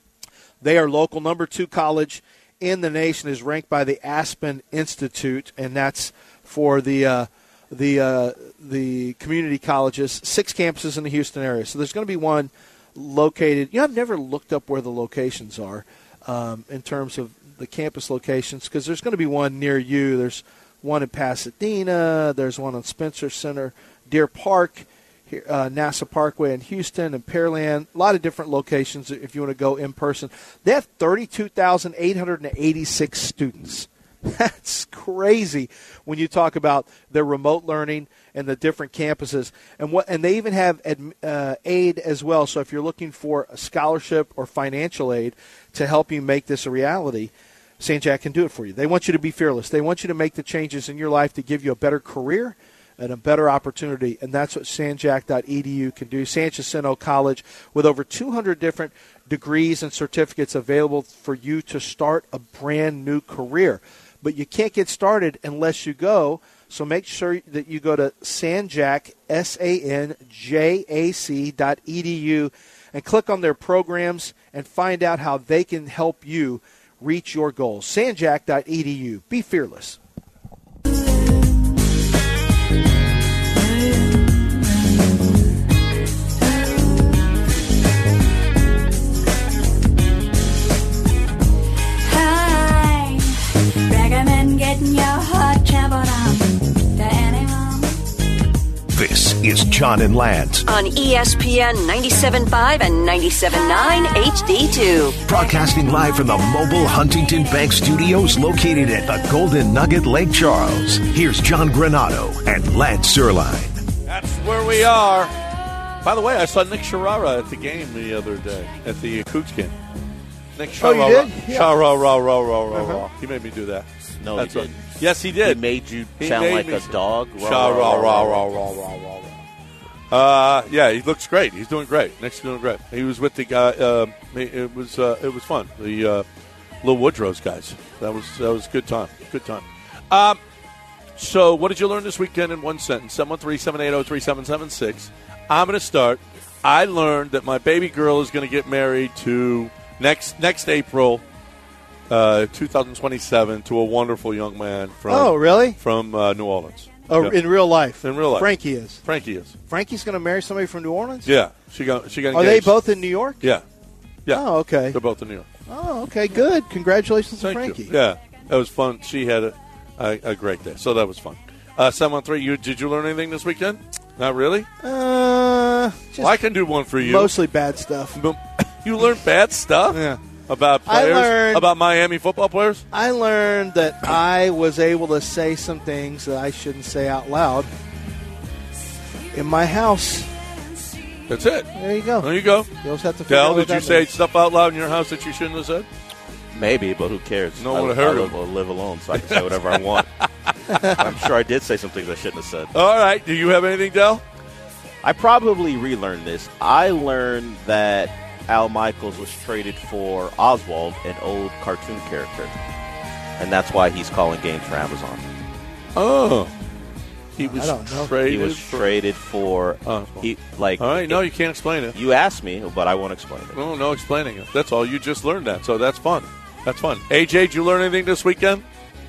Speaker 4: They are local. Number two college in the nation, is ranked by the Aspen Institute, and that's for the uh, the uh, the community colleges. Six campuses in the Houston area. So there's going to be one located. You know, I've never looked up where the locations are um, in terms of the campus locations, because there's going to be one near you. There's one in Pasadena. There's one on Spencer Center, Deer Park, here, uh, NASA Parkway in Houston, and Pearland. A lot of different locations if you want to go in person. They have thirty-two thousand eight hundred eighty-six students. That's crazy when you talk about their remote learning and the different campuses. And what and they even have ad, uh, aid as well. So if you're looking for a scholarship or financial aid to help you make this a reality, Sanjack can do it for you. They want you to be fearless. They want you to make the changes in your life to give you a better career and a better opportunity, and that's what Sanjack dot e d u can do. San Jacinto College, with over two hundred different degrees and certificates available for you to start a brand new career. But you can't get started unless you go, so make sure that you go to Sanjack, S A N J A C dot E D U, and click on their programs and find out how they can help you reach your goals. Sanjack dot e d u. Be fearless.
Speaker 1: This is John and Lance
Speaker 2: on E S P N ninety-seven point five and ninety-seven point nine H D two.
Speaker 1: Broadcasting live from the mobile Huntington Bank Studios located at the Golden Nugget Lake Charles. Here's John Granado and Lance Zierlein.
Speaker 3: That's where we are. By the way, I saw Nick Sharara at the game the other day at the Cougs game. Nick Sharara.
Speaker 4: Oh, you did? Yeah.
Speaker 3: Sharara.
Speaker 4: Uh-huh.
Speaker 3: He made me do that.
Speaker 5: No,
Speaker 3: That's
Speaker 5: he
Speaker 3: what-
Speaker 5: didn't.
Speaker 3: Yes, he did.
Speaker 5: He made you
Speaker 3: He
Speaker 5: sound
Speaker 3: made
Speaker 5: like
Speaker 3: me
Speaker 5: a
Speaker 3: say-
Speaker 5: dog.
Speaker 3: Sharara. Uh, yeah, he looks great. He's doing great. Nick's doing great. He was with the guy. Uh, it was uh, it was fun. The uh, Lil Woodrow's guys. That was that was a good time. Good time. Um, so what did you learn this weekend in one sentence? seven one three, seven eight zero, three seven seven six. I'm going to start. I learned that my baby girl is going to get married to next next April, uh, two thousand twenty-seven, to a wonderful young man from
Speaker 4: Oh, really?
Speaker 3: from uh, New Orleans.
Speaker 4: Oh,
Speaker 3: Yeah.
Speaker 4: in real life?
Speaker 3: In real life.
Speaker 4: Frankie is.
Speaker 3: Frankie is.
Speaker 4: Frankie's going to marry somebody from New Orleans?
Speaker 3: Yeah, she got she got
Speaker 4: Are
Speaker 3: engaged.
Speaker 4: they both in New York?
Speaker 3: Yeah, yeah.
Speaker 4: Oh, okay.
Speaker 3: They're both in New York.
Speaker 4: Oh, okay, good. Congratulations
Speaker 3: Thank
Speaker 4: to Frankie.
Speaker 3: you. Yeah, that was fun. She had a, a, a great day, so that was fun. Uh, seven one three. You did you learn anything this weekend? Not really.
Speaker 4: Uh, just
Speaker 3: Well, I can do one for you.
Speaker 4: mostly bad stuff.
Speaker 3: You learned bad stuff.
Speaker 4: Yeah.
Speaker 3: About
Speaker 4: I
Speaker 3: players.
Speaker 4: learned-
Speaker 3: about Miami football players.
Speaker 4: I learned that I was able to say some things that I shouldn't say out loud in my house.
Speaker 3: That's it.
Speaker 4: There you go.
Speaker 3: There you go.
Speaker 4: You always have to figure
Speaker 3: Del,
Speaker 4: out what
Speaker 3: did you
Speaker 4: that
Speaker 3: say
Speaker 4: means.
Speaker 3: stuff out loud in your house that you shouldn't have said?
Speaker 5: Maybe, but who cares?
Speaker 3: No
Speaker 5: I,
Speaker 3: one heard
Speaker 5: I
Speaker 3: him.
Speaker 5: live, live alone, so I can say whatever I want. I'm sure I did say some things I shouldn't have said.
Speaker 3: All right. Do you have anything, Del?
Speaker 5: I probably relearned this. I learned that Al Michaels was traded for Oswald, an old cartoon character. And that's why he's calling games for Amazon.
Speaker 3: Oh. He was
Speaker 4: I don't know.
Speaker 3: traded
Speaker 5: He was
Speaker 3: for
Speaker 5: traded for,
Speaker 3: Oswald.
Speaker 5: he, like,
Speaker 3: All right. No, you can't explain it.
Speaker 5: you asked me, but I won't explain it.
Speaker 3: No, no explaining it. That's all. You just learned that. So that's fun. That's fun. A J, did you learn anything this weekend?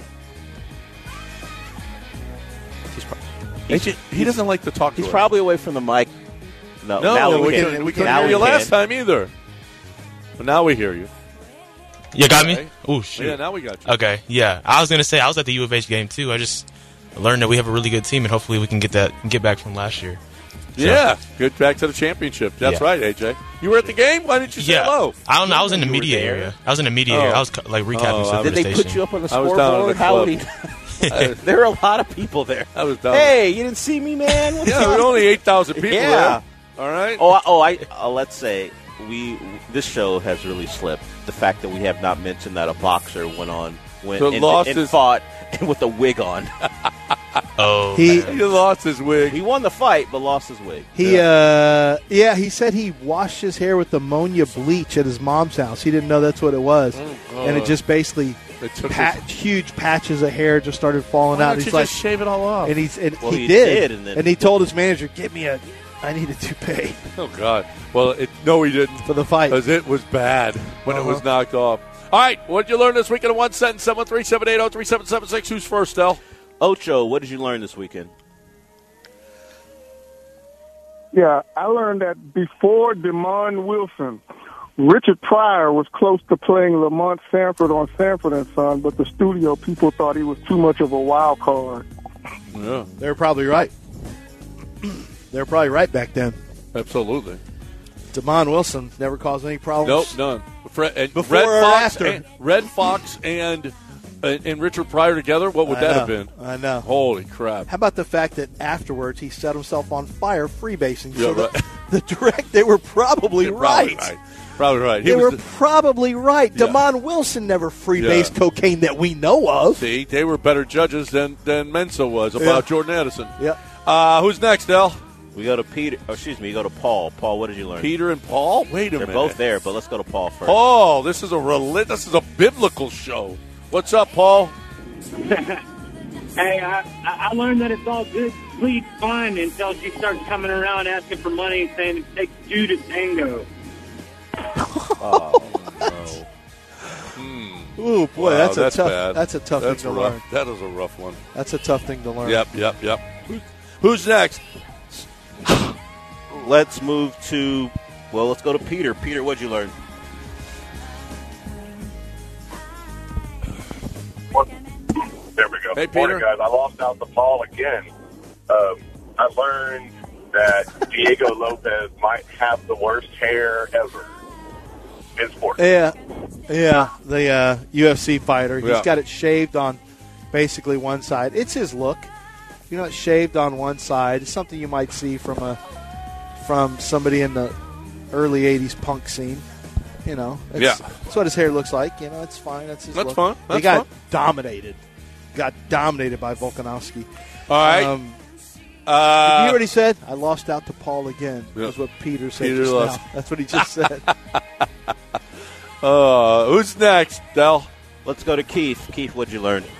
Speaker 5: He's, pro-
Speaker 3: A J, he doesn't like to talk to
Speaker 5: he's
Speaker 3: us.
Speaker 5: probably away from the mic. No,
Speaker 3: No,
Speaker 5: now
Speaker 3: we,
Speaker 5: we,
Speaker 3: couldn't,
Speaker 5: can.
Speaker 3: we couldn't
Speaker 5: Now
Speaker 3: hear
Speaker 5: we
Speaker 3: you
Speaker 5: can.
Speaker 3: last time either. But now we hear you.
Speaker 6: You got me?
Speaker 3: Okay.
Speaker 6: Oh, shoot.
Speaker 3: Yeah, now we got you.
Speaker 6: Okay, yeah. I was going to say, I was at the U of H game, too. I just learned that we have a really good team, and hopefully we can get that get back from last year. So,
Speaker 3: Yeah, get back to the championship. That's
Speaker 6: Yeah.
Speaker 3: right, A J. You were at the game? Why didn't you say
Speaker 6: yeah.
Speaker 3: hello?
Speaker 6: I don't know. I was in the
Speaker 5: You were
Speaker 6: media
Speaker 5: there?
Speaker 6: area. I was in the media
Speaker 3: Oh.
Speaker 6: area. I was, like, recapping
Speaker 3: Oh,
Speaker 6: stuff
Speaker 3: I
Speaker 6: for
Speaker 5: Did
Speaker 6: the
Speaker 5: they
Speaker 6: station.
Speaker 5: put you up on the
Speaker 3: I was down
Speaker 5: scoreboard?
Speaker 3: at the
Speaker 5: How
Speaker 3: club.
Speaker 5: would he? There were a lot of people there.
Speaker 3: I was down.
Speaker 5: Hey, you didn't see me, man? What's
Speaker 3: Yeah,
Speaker 5: up?
Speaker 3: there were only eight thousand people
Speaker 5: Yeah.
Speaker 3: there. All right?
Speaker 5: Oh, I, oh, I uh, let's say we this show has really slipped. The fact that we have not mentioned that a boxer went on went
Speaker 3: So
Speaker 5: and,
Speaker 3: lost
Speaker 5: and
Speaker 3: his-
Speaker 5: fought with a wig on.
Speaker 6: Oh,
Speaker 4: He
Speaker 3: He lost his wig.
Speaker 5: He won the fight, but lost his wig.
Speaker 4: he uh yeah he said he washed his hair with ammonia bleach at his mom's house. He didn't know that's what it was, and it just basically
Speaker 3: They took
Speaker 4: pat,
Speaker 3: his-
Speaker 4: huge patches of hair just started falling
Speaker 3: Why
Speaker 4: out.
Speaker 3: don't
Speaker 4: He's
Speaker 3: you
Speaker 4: like,
Speaker 3: just shave it all off?
Speaker 4: and he's and
Speaker 5: Well,
Speaker 4: he,
Speaker 5: he
Speaker 4: did,
Speaker 5: did, and then-
Speaker 4: and he told his manager, "Give me a, I need a toupee
Speaker 3: Oh, God. Well, it, no, he didn't.
Speaker 4: for the fight."
Speaker 3: Because it was bad when it was
Speaker 4: Uh-huh.
Speaker 3: knocked off. All right, what did you learn this weekend in one sentence? seven one three, seven eight zero, three seven seven six. Who's first, Del?
Speaker 5: Ocho, what did you learn this weekend?
Speaker 7: Yeah, I learned that before DeMond Wilson, Richard Pryor was close to playing Lamont Sanford on Sanford and Son, but the studio people thought he was too much of a wild card.
Speaker 3: Yeah,
Speaker 4: They're probably right. They're probably right back then.
Speaker 3: absolutely.
Speaker 4: DeMond Wilson never caused any
Speaker 3: Nope,
Speaker 4: problems.
Speaker 3: none. Fred, and
Speaker 4: Before
Speaker 3: Red
Speaker 4: or
Speaker 3: Fox
Speaker 4: after?
Speaker 3: And, Red Fox and, and and Richard Pryor together, what would
Speaker 4: I
Speaker 3: that
Speaker 4: know,
Speaker 3: have been?
Speaker 4: I know.
Speaker 3: Holy crap.
Speaker 4: How about the fact that afterwards he set himself on fire freebasing?
Speaker 3: Yeah,
Speaker 4: so the,
Speaker 3: right.
Speaker 4: the direct, they were probably
Speaker 3: Yeah,
Speaker 4: right.
Speaker 3: Probably right. Probably right. He
Speaker 4: They
Speaker 3: was
Speaker 4: were
Speaker 3: the-
Speaker 4: probably right.
Speaker 3: Yeah.
Speaker 4: DeMond Wilson never freebased
Speaker 3: Yeah.
Speaker 4: cocaine that we know of.
Speaker 3: See, they were better judges than, than Mensa was about
Speaker 4: Yeah.
Speaker 3: Jordan Addison.
Speaker 4: Yeah.
Speaker 3: Uh, who's next, Del?
Speaker 5: We go to Peter. Oh, excuse me. You go to Paul. Paul, what did you learn?
Speaker 3: Peter and Paul? Wait a
Speaker 5: They're
Speaker 3: minute.
Speaker 5: both there, but let's go to Paul first.
Speaker 3: Paul, this is a reli- this is a biblical show. What's up, Paul?
Speaker 8: Hey, I, I learned that it's all good, sweet fun until she starts coming around asking for money and saying it takes two to tango.
Speaker 5: Oh, no.
Speaker 4: Ooh, boy,
Speaker 3: Wow,
Speaker 4: that's a
Speaker 3: that's
Speaker 4: tough.
Speaker 3: bad.
Speaker 4: That's a tough
Speaker 3: That's
Speaker 4: thing to
Speaker 3: rough.
Speaker 4: learn.
Speaker 3: That is a rough one.
Speaker 4: That's a tough thing to learn.
Speaker 3: Yep, yep, yep. Who's, who's next?
Speaker 5: Let's move to, well, let's go to Peter. Peter, what'd you learn?
Speaker 9: There we go.
Speaker 3: Hey,
Speaker 9: Good morning,
Speaker 3: Peter.
Speaker 9: guys. I lost out the ball again. Um, I learned that Diego Lopez might have the worst hair ever in sports.
Speaker 4: Yeah, yeah. The uh, U F C fighter. He's
Speaker 3: Yeah.
Speaker 4: got it shaved on basically one side. It's his look. You know, it's shaved on one side. It's something you might see from a from somebody in the early eighties punk scene. You know, it's,
Speaker 3: Yeah.
Speaker 4: that's what his hair looks like. You know, it's fine. That's his
Speaker 3: That's
Speaker 4: look.
Speaker 3: fine.
Speaker 4: he
Speaker 3: That's
Speaker 4: got
Speaker 3: fine.
Speaker 4: dominated. Got dominated by Volkanovski.
Speaker 3: All right.
Speaker 4: Um,
Speaker 3: uh,
Speaker 4: you already said I lost out to Paul again.
Speaker 3: Yeah.
Speaker 4: That's what Peter said
Speaker 3: Peter
Speaker 4: just
Speaker 3: lost.
Speaker 4: now. That's what he just said.
Speaker 3: uh, who's next, Del?
Speaker 5: Let's go to Keith. Keith, what'd you learn?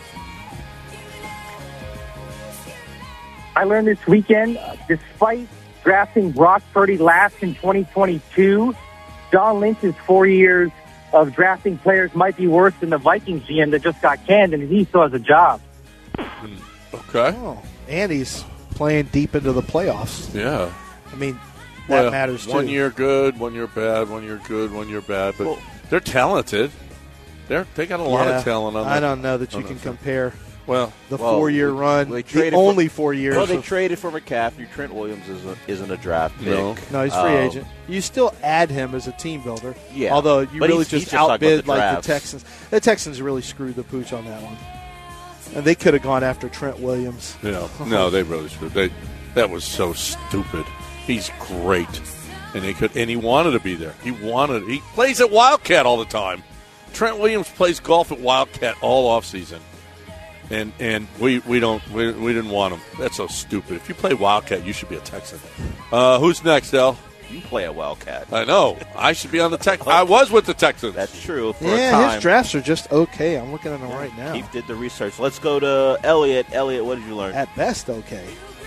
Speaker 8: I learned this weekend, uh, despite drafting Brock Purdy last in twenty twenty-two, John Lynch's four years of drafting players might be worse than the Vikings G M that just got canned, and he still has a job.
Speaker 3: Okay.
Speaker 4: Oh, and he's playing deep into the playoffs.
Speaker 3: Yeah.
Speaker 4: I mean, that
Speaker 3: Well,
Speaker 4: matters too.
Speaker 3: One year good, one year bad, one year good, one year bad. But
Speaker 4: Well-
Speaker 3: they're talented. They're they got a lot
Speaker 4: Yeah,
Speaker 3: of talent on
Speaker 4: I
Speaker 3: that.
Speaker 4: don't know that you
Speaker 3: on
Speaker 4: can
Speaker 3: that.
Speaker 4: compare
Speaker 3: Well,
Speaker 4: the
Speaker 5: Well,
Speaker 4: four-year
Speaker 5: we-
Speaker 4: run,
Speaker 5: they
Speaker 4: the
Speaker 5: traded for-
Speaker 4: only four years.
Speaker 5: Well, they
Speaker 4: of-
Speaker 5: traded for McCaffrey. Trent Williams isn't, isn't a draft pick.
Speaker 3: No.
Speaker 4: no, he's free
Speaker 5: Uh,
Speaker 4: agent. You still add him as a team builder.
Speaker 5: Yeah.
Speaker 4: Although you
Speaker 5: But
Speaker 4: really
Speaker 5: he's- he's
Speaker 4: just
Speaker 5: just talking about
Speaker 4: outbid
Speaker 5: the
Speaker 4: like
Speaker 5: drafts.
Speaker 4: the Texans. The Texans really screwed the pooch on that one. And they could have gone after Trent Williams.
Speaker 3: you know, no, they really should. They that was so stupid. He's great, and he could, and he wanted to be there. He wanted. He plays at Wildcat all the time. Trent Williams plays golf at Wildcat all off season. And and we, we don't we, we didn't want him. That's so stupid. If you play Wildcat, you should be a Texan. Uh, who's next, El?
Speaker 5: You play a Wildcat.
Speaker 3: I know. I should be on the Tex. I was with the Texans.
Speaker 5: That's true. For
Speaker 4: yeah,
Speaker 5: a time.
Speaker 4: his drafts are just okay. I'm looking at them right now.
Speaker 5: Keith did the research. Let's go to Elliot. Elliot, what did you learn?
Speaker 4: At best, okay.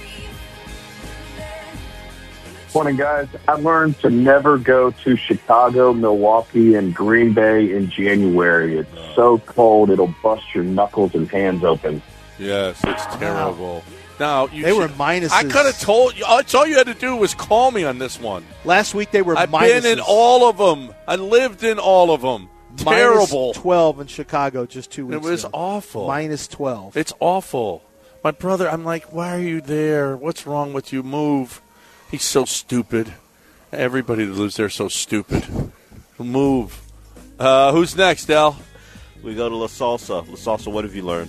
Speaker 9: Morning, guys. I learned to never go to Chicago, Milwaukee, and Green Bay in January. It's so cold, it'll bust your knuckles and hands open.
Speaker 3: Yes, it's terrible. Now you
Speaker 4: They
Speaker 3: should,
Speaker 4: were minuses.
Speaker 3: I could have told you. That's all you had to do was call me on this one.
Speaker 4: Last week they were
Speaker 3: I've
Speaker 4: minuses.
Speaker 3: been in all of them. I lived in all of them. Terrible.
Speaker 4: Minus twelve in Chicago just two weeks
Speaker 3: It was
Speaker 4: ago.
Speaker 3: awful.
Speaker 4: Minus twelve.
Speaker 3: It's awful. My brother, I'm like, why are you there? What's wrong with you? Move. He's so stupid. Everybody that lives there is so stupid. Move. Uh, who's next, El?
Speaker 5: We go to La Salsa. La Salsa, what have you learned?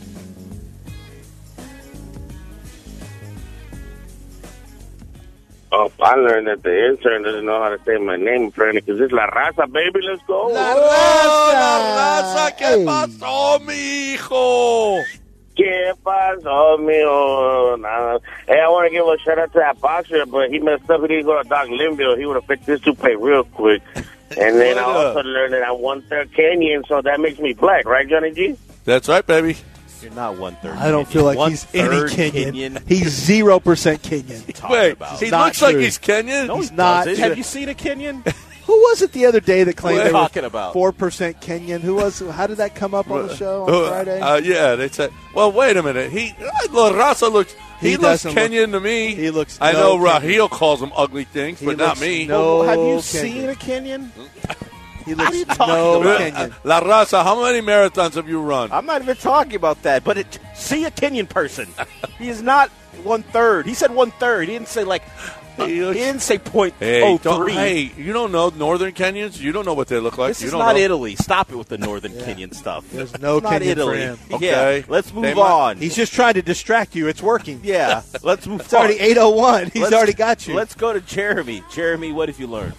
Speaker 10: Oh, I learned that the intern doesn't know how to say my name, friend, because it's La Raza, baby. Let's go.
Speaker 3: La Raza, La Raza, ¿qué
Speaker 4: Hey.
Speaker 3: pasó, mi hijo?
Speaker 10: ¿Qué pasó, mijo? Nah. Hey, I want to give a shout out to that boxer, but he messed up. He didn't go to Doc Linville. He would have fixed his toupee real quick. And then I also learned that I'm one-third Kenyan, so that makes me black, right, Johnny G?
Speaker 3: That's right, baby.
Speaker 5: You're not one-third
Speaker 4: I don't
Speaker 5: Kenyan.
Speaker 4: feel like he's any
Speaker 5: One-third
Speaker 4: Kenyan.
Speaker 5: Kenyan.
Speaker 4: He's zero percent Kenyan.
Speaker 3: Wait,
Speaker 5: about?
Speaker 3: he
Speaker 4: Not
Speaker 3: looks like
Speaker 4: true.
Speaker 3: he's Kenyan?
Speaker 5: No,
Speaker 4: He's
Speaker 5: he
Speaker 4: not.
Speaker 5: doesn't. Have you seen a Kenyan?
Speaker 4: Who was it the other day that claimed
Speaker 5: What are
Speaker 4: they
Speaker 5: you
Speaker 4: were
Speaker 5: talking about?
Speaker 4: four percent Kenyan? Who was? How did that come up on the show on
Speaker 3: Uh,
Speaker 4: Friday?
Speaker 3: Uh, yeah, they said. Well, wait a minute. He La Raza looks. He,
Speaker 4: He
Speaker 3: looks
Speaker 4: doesn't look-
Speaker 3: Kenyan to me.
Speaker 4: he looks
Speaker 3: I
Speaker 4: no
Speaker 3: know
Speaker 4: Kenyan.
Speaker 3: Raheel calls him ugly things,
Speaker 4: He
Speaker 3: but not
Speaker 4: looks
Speaker 3: me.
Speaker 4: no
Speaker 5: Have you
Speaker 4: Kenyan.
Speaker 5: seen a Kenyan?
Speaker 4: He
Speaker 5: What are
Speaker 4: looks
Speaker 5: you talking
Speaker 4: no
Speaker 5: about?
Speaker 4: Kenyan.
Speaker 3: La Raza, how many marathons have you run?
Speaker 5: I'm not even talking about that, but it, see a Kenyan person. He is not one-third. He said one-third. He didn't say, like,
Speaker 3: He
Speaker 5: he
Speaker 3: looks-
Speaker 5: didn't say point
Speaker 3: Hey,
Speaker 5: oh
Speaker 3: don't,
Speaker 5: three.
Speaker 3: hey, you don't know Northern Kenyans? You don't know what they look like.
Speaker 5: This
Speaker 3: you
Speaker 5: is
Speaker 3: don't
Speaker 5: not
Speaker 3: know.
Speaker 5: Italy. Stop it with the Northern Kenyan stuff.
Speaker 4: There's no
Speaker 5: It's not
Speaker 4: Kenyan for
Speaker 5: Italy.
Speaker 4: him.
Speaker 3: Okay.
Speaker 5: Yeah, let's move
Speaker 3: They might-
Speaker 5: on.
Speaker 4: He's just trying to distract you. It's working.
Speaker 5: yeah, let's move
Speaker 4: It's already
Speaker 5: on.
Speaker 4: eight oh one. He's
Speaker 5: Let's-
Speaker 4: already got you.
Speaker 5: Let's go to Jeremy. Jeremy, what have you learned?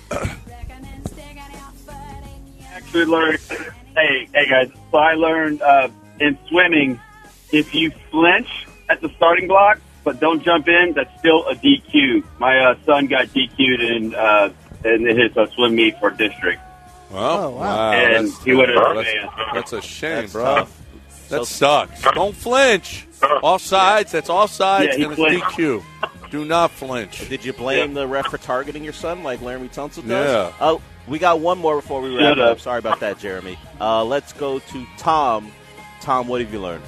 Speaker 11: Actually learned, hey, hey guys, so I learned uh, in swimming, if you flinch at the starting block but don't jump in, that's still a D Q. My uh, son got D Q'd in, uh, in his uh, swim meet for district.
Speaker 3: Well,
Speaker 4: Oh, wow.
Speaker 11: And
Speaker 3: that's,
Speaker 11: he would've-
Speaker 3: that's,
Speaker 11: yeah.
Speaker 3: that's a shame,
Speaker 5: That's
Speaker 3: bro.
Speaker 5: tough.
Speaker 3: That
Speaker 5: So-
Speaker 3: sucks. Don't flinch. Offsides, that's offsides,
Speaker 11: Yeah, he
Speaker 3: and it's D
Speaker 11: flinched.
Speaker 3: Q. Do not flinch.
Speaker 5: Did you blame
Speaker 11: Yeah.
Speaker 5: the ref for targeting your son like Laramie Tunsil does?
Speaker 3: Yeah.
Speaker 5: Uh, we got one more before we wrap
Speaker 11: Shut
Speaker 5: up.
Speaker 11: up.
Speaker 5: Sorry about that, Jeremy. Uh, let's go to Tom. Tom, what have you learned?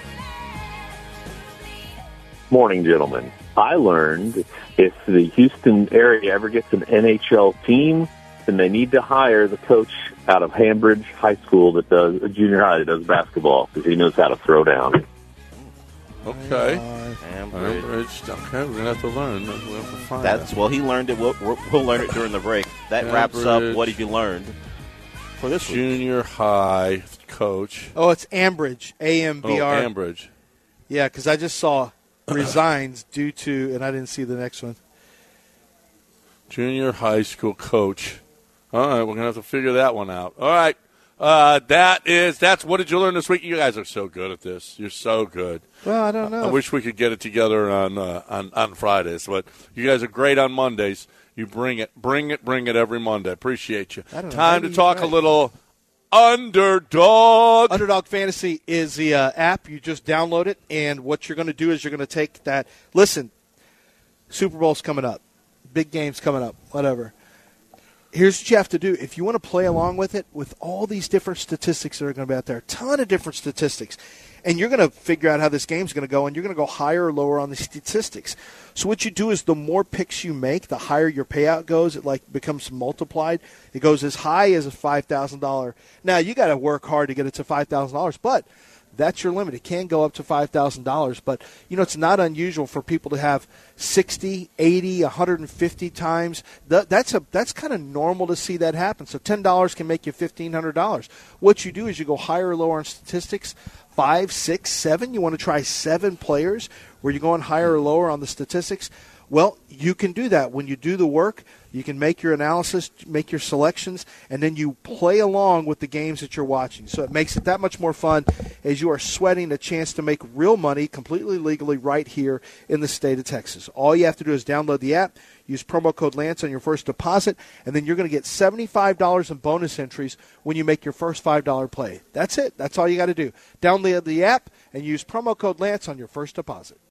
Speaker 12: Morning, gentlemen. I learned if the Houston area ever gets an N H L team, then they need to hire the coach out of Hambridge High School that does junior high that does basketball because he knows how to throw down.
Speaker 3: Okay.
Speaker 5: Ambridge.
Speaker 3: Ambridge. Okay, we're going to have to learn. We'll have to find
Speaker 5: That's
Speaker 3: out.
Speaker 5: well, he learned it. We'll, we'll we'll learn it during the break. That wraps up.
Speaker 3: Ambridge.
Speaker 5: What have you learned for this week?
Speaker 3: Junior high coach.
Speaker 4: Oh, it's Ambridge. A M
Speaker 3: Oh,
Speaker 4: B R.
Speaker 3: Ambridge.
Speaker 4: Yeah, because I just saw resigns due to, and I didn't see the next one.
Speaker 3: Junior high school coach. All right, we're going to have to figure that one out. All right. Uh, that is, that's, what did you learn this week? You guys are so good at this. You're so good.
Speaker 4: Well, I don't know.
Speaker 3: I wish we could get it together on, uh, on, on Fridays, but you guys are great on Mondays. You bring it, bring it, bring it every Monday. Appreciate you.
Speaker 4: I don't know.
Speaker 3: Time to
Speaker 4: Maybe
Speaker 3: talk
Speaker 4: you're
Speaker 3: a
Speaker 4: right.
Speaker 3: little Underdog.
Speaker 4: Underdog Fantasy is the uh, app. You just download it, and what you're going to do is you're going to take that. Listen, Super Bowl's coming up. Big games coming up. Whatever. Here's what you have to do. If you want to play along with it, with all these different statistics that are going to be out there, a ton of different statistics, and you're going to figure out how this game's going to go, and you're going to go higher or lower on the statistics. So what you do is the more picks you make, the higher your payout goes. It like becomes multiplied. It goes as high as a five thousand dollars. Now, you got to work hard to get it to five thousand dollars, but that's your limit. It can go up to five thousand dollars, but you know it's not unusual for people to have sixty, eighty, one hundred fifty times. That, that's a that's kind of normal to see that happen. So ten dollars can make you fifteen hundred dollars. What you do is you go higher or lower on statistics. Five, six, seven. You want to try seven players where you're going higher or lower on the statistics. Well, you can do that. When you do the work, You can make your analysis, make your selections, and then you play along with the games that you're watching. So it makes it that much more fun as you are sweating a chance to make real money completely legally right here in the state of Texas. All you have to do is download the app, use promo code Lance on your first deposit, and then you're going to get seventy-five dollars in bonus entries when you make your first five dollar play. That's it. That's all you got to do. Download the app and use promo code Lance on your first deposit.